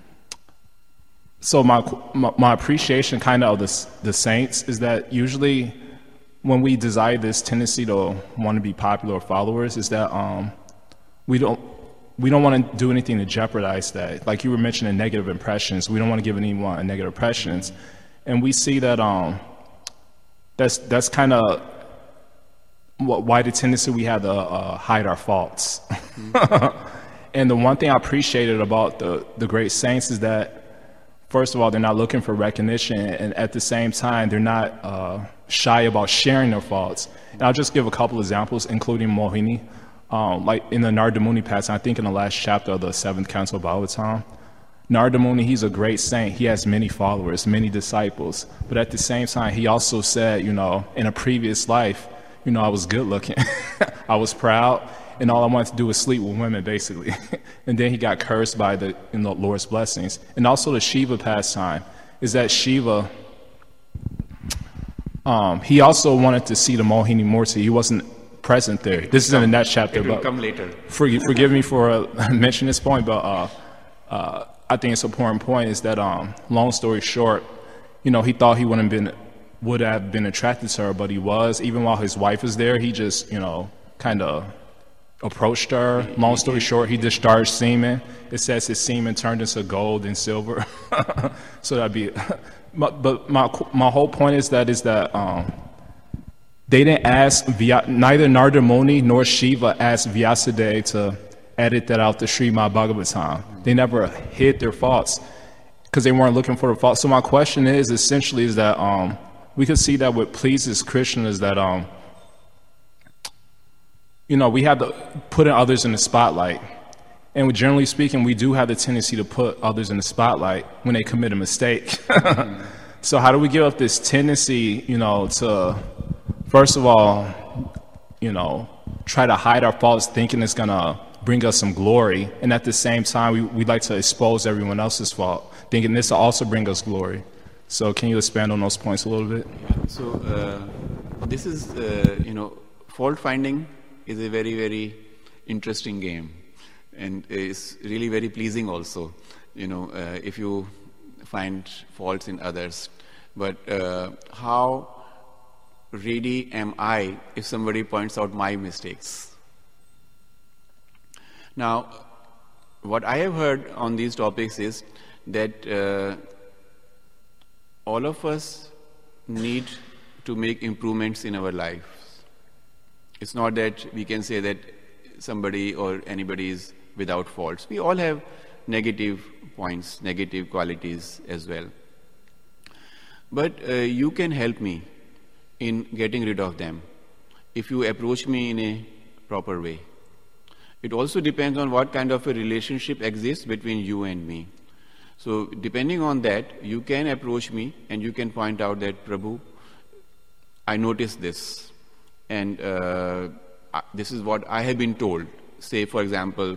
so my, my my appreciation kind of of the the saints is that usually when we desire this tendency to want to be popular followers, is that um, we don't we don't want to do anything to jeopardize that. Like you were mentioning, negative impressions. We don't want to give anyone a negative impressions, and we see that. Um, That's that's kind of why the tendency we have to uh, hide our faults. Mm-hmm. And the one thing I appreciated about the, the great saints is that, first of all, they're not looking for recognition, and at the same time, they're not uh, shy about sharing their faults. And I'll just give a couple examples, including Mohini. Um, like in the Narada Muni passage, I think in the last chapter of the seventh Canto of Bhagavatam, Narada Muni, he's a great saint. He has many followers, many disciples. But at the same time, he also said, you know, in a previous life, you know, I was good looking. I was proud, and all I wanted to do was sleep with women, basically. And then he got cursed by the, you know, Lord's blessings. And also the Shiva pastime is that Shiva, um, he also wanted to see the Mohini Murti. He wasn't present there. This is in the next chapter. It will but come later. Forgive, forgive me for uh, mentioning this point, but uh, uh, I think it's an important point is that, um, long story short, you know, he thought he wouldn't been, would have been attracted to her, but he was. Even while his wife was there, he just, you know, kind of approached her. Long story short, he discharged semen. It says his semen turned into gold and silver. So that'd be, but, but my my whole point is that is that um, they didn't ask, neither Narada Muni nor Shiva asked Vyasadeva to edit that out the Srimad Bhagavatam. They never hid their faults because they weren't looking for the faults. So my question is, essentially, is that um, we could see that what pleases Krishna is that, um, you know, we have to put others in the spotlight. And generally speaking, we do have the tendency to put others in the spotlight when they commit a mistake. Mm-hmm. So how do we give up this tendency, you know, to, first of all, you know, try to hide our faults thinking it's going to bring us some glory, and at the same time, we, we'd like to expose everyone else's fault, thinking this will also bring us glory. So can you expand on those points a little bit? Yeah. So uh, this is, uh, you know, fault finding is a very, very interesting game, and it's really very pleasing also, you know, uh, if you find faults in others. But uh, how ready am I if somebody points out my mistakes? Now, what I have heard on these topics is that uh, all of us need to make improvements in our lives. It's not that we can say that somebody or anybody is without faults. We all have negative points, negative qualities as well. But uh, you can help me in getting rid of them if you approach me in a proper way. It also depends on what kind of a relationship exists between you and me. So depending on that, you can approach me and you can point out that, Prabhu, I noticed this, and uh, this is what I have been told. Say, for example,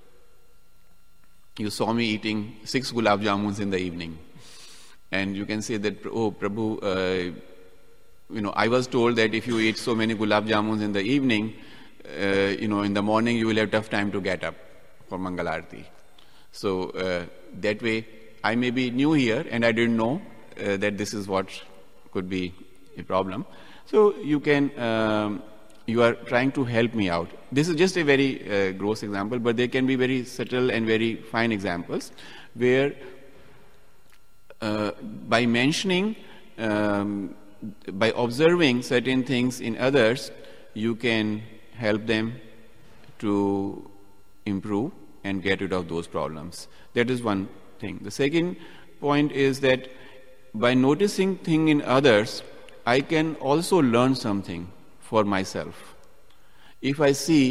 you saw me eating six gulab jamuns in the evening, and you can say that, oh, Prabhu, uh, you know, I was told that if you eat so many gulab jamuns in the evening, uh, you know, in the morning you will have tough time to get up for Mangal Aarti. So uh, that way, I may be new here and I didn't know uh, that this is what could be a problem. So you can, um, you are trying to help me out. This is just a very uh, gross example, but there can be very subtle and very fine examples where uh, by mentioning, um, by observing certain things in others, you can help them to improve and get rid of those problems. That is one thing. The second point is that by noticing things in others, I can also learn something for myself. If I see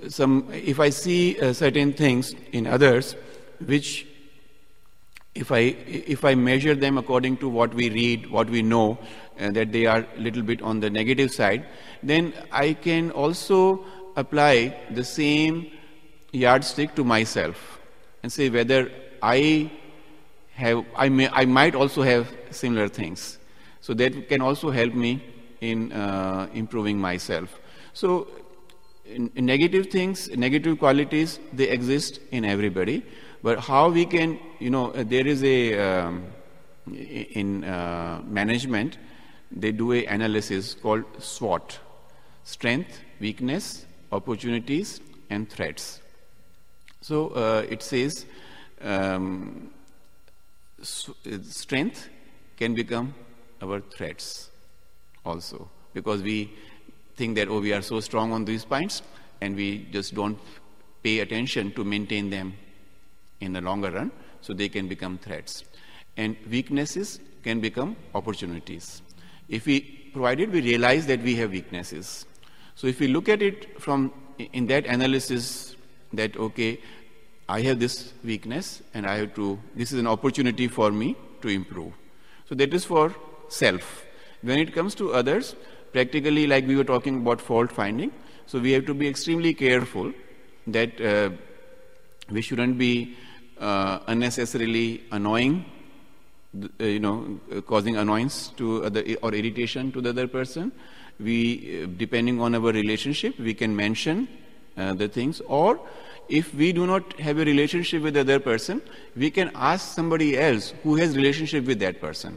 some, if I see uh, certain things in others, which if I, if I measure them according to what we read, what we know, uh, that they are a little bit on the negative side, then I can also apply the same yardstick to myself and say whether I have, I, may, I might also have similar things. So that can also help me in uh, improving myself. So in, in negative things, negative qualities, they exist in everybody. But how we can, you know, uh, there is a, um, in uh, management, they do a analysis called SWOT, strength, weakness, opportunities, and threats. So uh, it says um, strength can become our threats also, because we think that, oh, we are so strong on these points, and we just don't pay attention to maintain them in the longer run, so they can become threats. And weaknesses can become opportunities. If we, provided we realize that we have weaknesses. So if we look at it from, in that analysis, that, okay, I have this weakness, and I have to, this is an opportunity for me to improve. So that is for self. When it comes to others, practically, like we were talking about fault finding, so we have to be extremely careful that uh, we shouldn't be uh, unnecessarily annoying, uh, you know, uh, causing annoyance to other, or irritation to the other person. We, uh, depending on our relationship, we can mention uh, the things, or if we do not have a relationship with the other person, we can ask somebody else who has relationship with that person.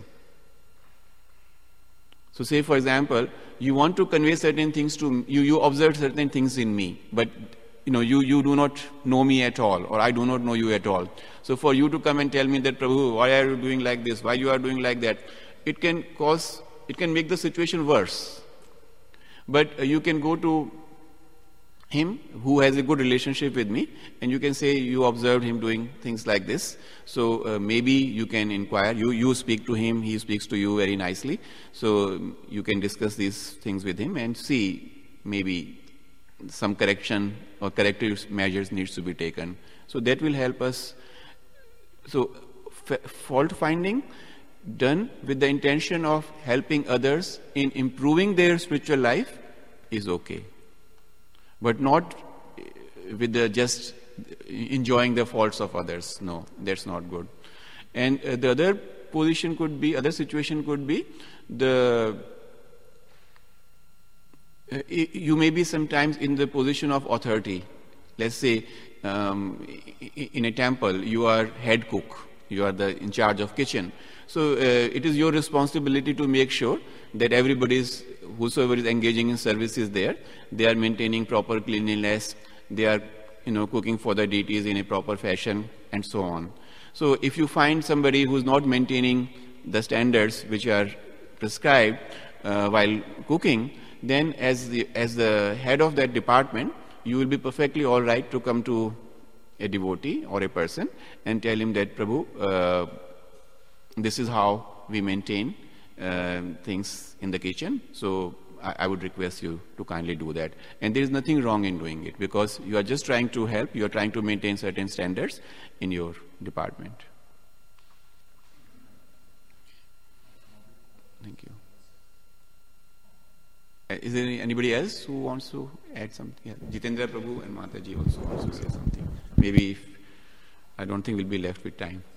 So say, for example, you want to convey certain things to you, you observe certain things in me, but you know, you, you do not know me at all, or I do not know you at all. So for you to come and tell me that, Prabhu, why are you doing like this? Why you are doing like that? It can cause, it can make the situation worse. But uh, you can go to him who has a good relationship with me, and you can say you observed him doing things like this. So uh, maybe you can inquire, you, you speak to him, he speaks to you very nicely. So um, you can discuss these things with him and see maybe some correction or corrective measures needs to be taken. So that will help us. So f- fault finding done with the intention of helping others in improving their spiritual life is okay. But not with the just enjoying the faults of others. No, that's not good. And uh, the other position could be, other situation could be, the uh, you may be sometimes in the position of authority. Let's say um, in a temple, you are head cook. You are the in charge of kitchen. So uh, it is your responsibility to make sure that everybody is, whosoever is engaging in services there, they are maintaining proper cleanliness, they are, you know, cooking for the deities in a proper fashion, and so on. So if you find somebody who is not maintaining the standards which are prescribed uh, while cooking, then as the, as the head of that department, you will be perfectly all right to come to a devotee or a person and tell him that, Prabhu, uh, this is how we maintain uh, things in the kitchen. So I, I would request you to kindly do that. And there is nothing wrong in doing it, because you are just trying to help, you are trying to maintain certain standards in your department. Thank you. Uh, is there any, anybody else who wants to add something? Yeah. Jitendra Prabhu and Mataji also wants to say something. Maybe if, I don't think we'll be left with time.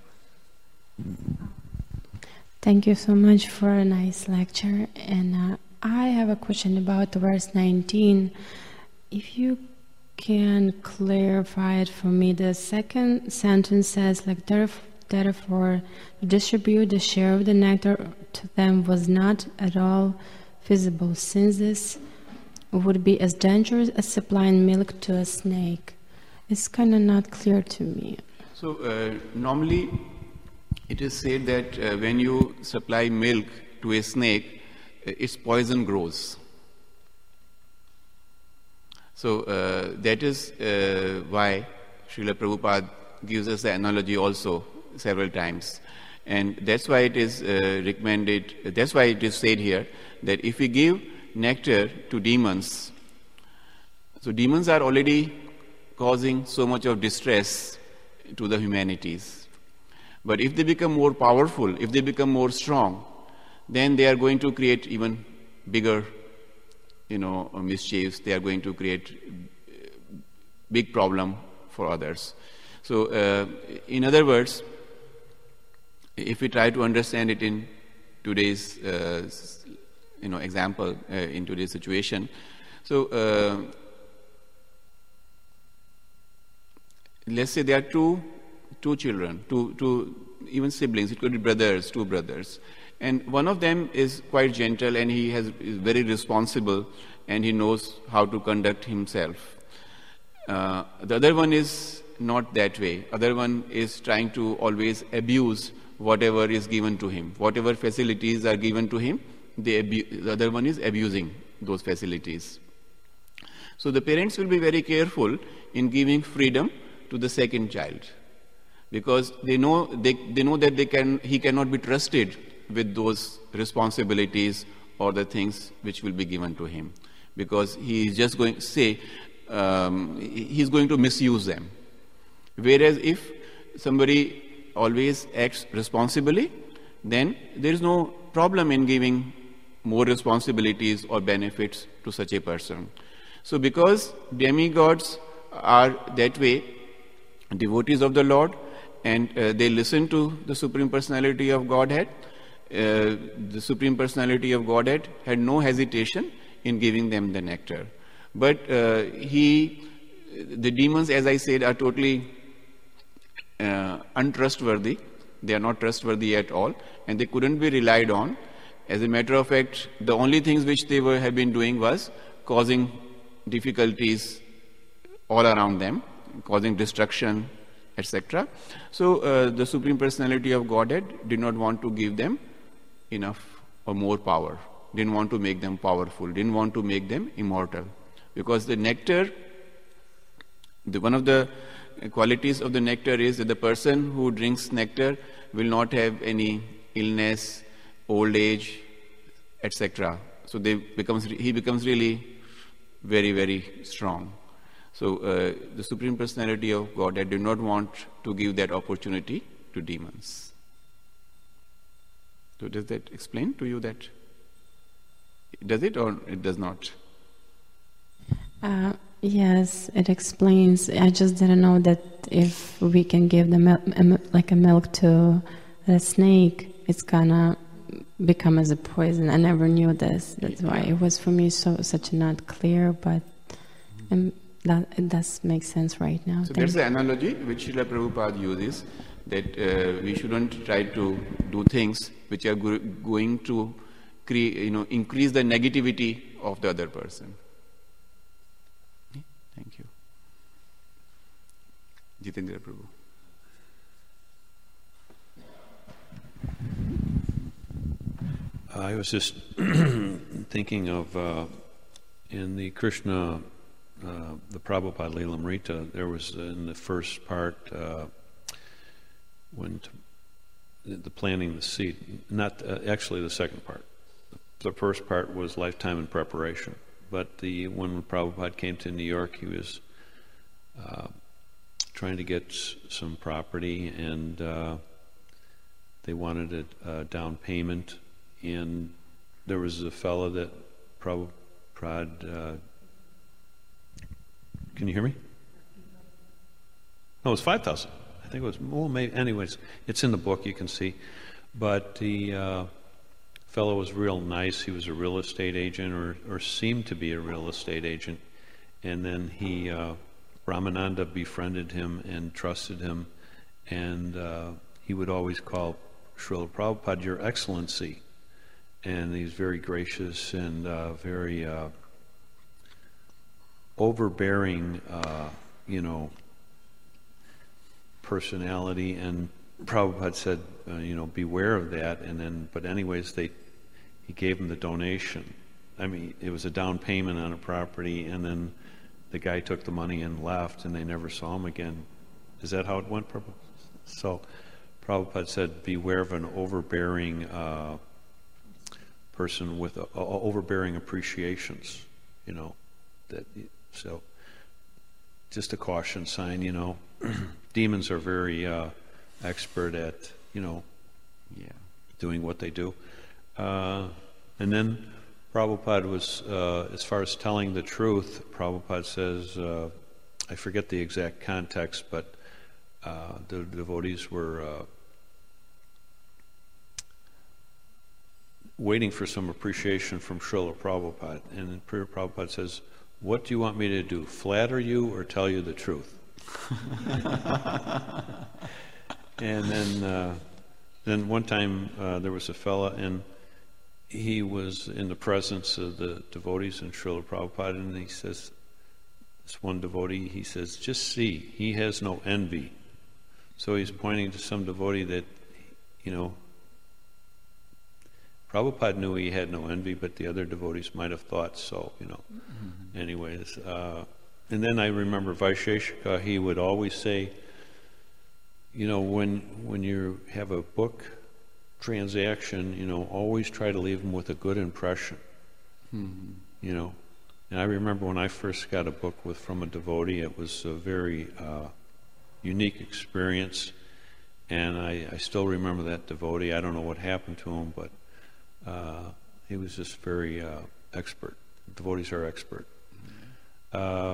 Thank you so much for a nice lecture. And uh, I have a question about verse nineteen. If you can clarify it for me, the second sentence says, like, therefore, to distribute the share of the nectar to them was not at all feasible, since this would be as dangerous as supplying milk to a snake. It's kind of not clear to me. So uh, normally it is said that uh, when you supply milk to a snake, uh, its poison grows. So uh, that is uh, why Srila Prabhupada gives us the analogy also several times. And that's why it is uh, recommended, that's why it is said here, that if we give nectar to demons, So demons are already causing so much of distress to the humanities. But if they become more powerful, if they become more strong, then they are going to create even bigger, you know, mischiefs. They are going to create big problem for others. So, uh, in other words, if we try to understand it in today's, uh, you know, example, uh, in today's situation, so uh, let's say there are two two children, two two even siblings. It could be brothers, two brothers, and one of them is quite gentle and he has is very responsible and he knows how to conduct himself. Uh, the other one is not that way. Other one is trying to always abuse whatever is given to him. Whatever facilities are given to him, they abu- the other one is abusing those facilities. So the parents will be very careful in giving freedom to the second child, because they know they, they know that they can he cannot be trusted with those responsibilities or the things which will be given to him, because he is just going to say um, he is going to misuse them. Whereas if somebody always acts responsibly, then there is no problem in giving more responsibilities or benefits to such a person. So because demigods are that way, devotees of the Lord, and uh, they listen to the Supreme Personality of Godhead, uh, the Supreme Personality of Godhead had no hesitation in giving them the nectar. But uh, he, the demons, as I said, are totally uh, untrustworthy. They are not trustworthy at all, and they couldn't be relied on. As a matter of fact, the only things which they were have been doing was causing difficulties all around them, causing destruction, et cetera. So uh, the Supreme Personality of Godhead did not want to give them enough or more power, didn't want to make them powerful, didn't want to make them immortal. Because the nectar, the, one of the qualities of the nectar is that the person who drinks nectar will not have any illness, old age, et cetera. So they becomes, he becomes really very, very strong. So uh, the Supreme Personality of Godhead did not want to give that opportunity to demons. So does that explain to you that? Does it or it does not? Uh, yes, it explains. I just didn't know that if we can give the mil- like a milk to a snake, it's gonna become as a poison. I never knew this. That's why it was for me so such not clear, but um, that it does make sense right now. So Thank that's the analogy which Srila Prabhupada uses, that uh, we shouldn't try to do things which are go- going to create, you know, increase the negativity of the other person. Thank you. Jitendra Prabhu. I was just thinking of uh, in the Krishna, uh, the Prabhupada Lilamrita, there was uh, in the first part uh, when t- the planting the seed, not uh, actually the second part. The first part was lifetime in preparation, but the when Prabhupada came to New York, he was uh, trying to get s- some property, and uh, they wanted a, a down payment. And there was a fellow that Prabhupada, uh, can you hear me? No, it was five thousand. I think it was, well, maybe, anyways, it's in the book, you can see. But the uh, fellow was real nice. He was a real estate agent, or, or seemed to be a real estate agent. And then he, uh, Ramananda befriended him and trusted him. And uh, he would always call Srila Prabhupada, Your Excellency. And he's very gracious and uh, very uh, overbearing, uh, you know, personality. And Prabhupada said, uh, you know, beware of that. And then, but anyways, they he gave him the donation. I mean, it was a down payment on a property, and then the guy took the money and left, and they never saw him again. Is that how it went, Prabhupada? So Prabhupada said, beware of an overbearing uh, person with a, a overbearing appreciations, you know. That So just a caution sign, you know. Demons are very uh, expert at, you know, Yeah. doing what they do. Uh, and then Prabhupada was, uh, as far as telling the truth, Prabhupada says, uh, I forget the exact context, but uh, the devotees were uh, waiting for some appreciation from Srila Prabhupada. And Prabhupada says, what do you want me to do, flatter you or tell you the truth? And then uh, then one time uh, there was a fella, and he was in the presence of the devotees and Srila Prabhupada, and he says, this one devotee, he says, just see, he has no envy. So he's pointing to some devotee that, you know, Prabhupada knew he had no envy, but the other devotees might have thought so, you know. Mm-hmm. Anyways, uh, and then I remember Vaisheshika, he would always say, you know, when when you have a book transaction, you know, always try to leave them with a good impression. Mm-hmm. You know, and I remember when I first got a book with from a devotee, it was a very uh, unique experience, and I, I still remember that devotee. I don't know what happened to him, but uh, he was just very uh, expert. Devotees are expert. Mm-hmm. Uh,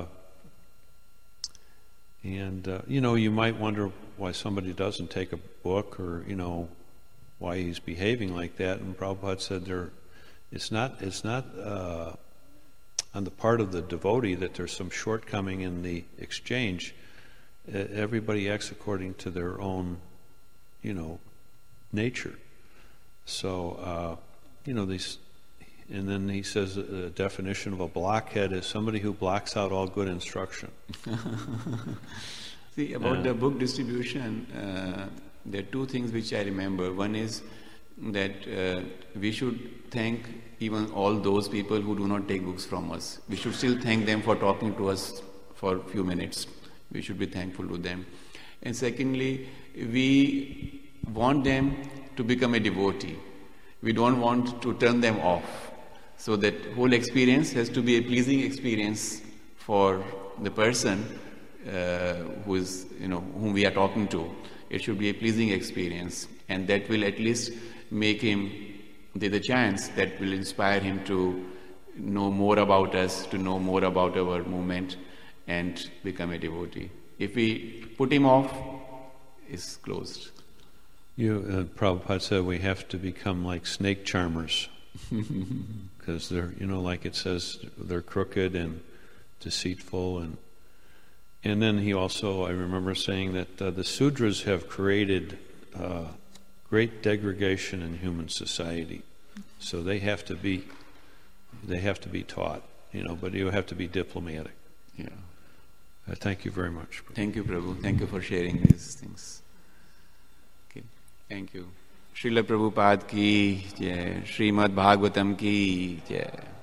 and, uh, you know, you might wonder why somebody doesn't take a book, or, you know, why he's behaving like that. And Prabhupada said there, it's not, it's not uh, on the part of the devotee that there's some shortcoming in the exchange. Uh, everybody acts according to their own, you know, nature. So, uh, you know, these, and then he says the definition of a blockhead is somebody who blocks out all good instruction. See, about uh, the book distribution, uh, there are two things which I remember. One is that uh, we should thank even all those people who do not take books from us. We should still thank them for talking to us for a few minutes. We should be thankful to them. And secondly, we want them to become a devotee. We don't want to turn them off. So that whole experience has to be a pleasing experience for the person uh, who is, you know, whom we are talking to. It should be a pleasing experience, and that will at least make him, there's a chance that will inspire him to know more about us, to know more about our movement, and become a devotee. If we put him off, it's closed. You, uh, Prabhupada said we have to become like snake charmers. Because they're, you know, like it says, they're crooked and deceitful, and and then he also, I remember saying that uh, the Sudras have created uh, great degradation in human society, so they have to be, they have to be taught, you know, but you have to be diplomatic. Yeah. Uh, thank you very much. Thank you, Prabhu. Thank you for sharing these things. Okay. Thank you. Srila Prabhupada ki jai, Srimad Bhagavatam ki jai.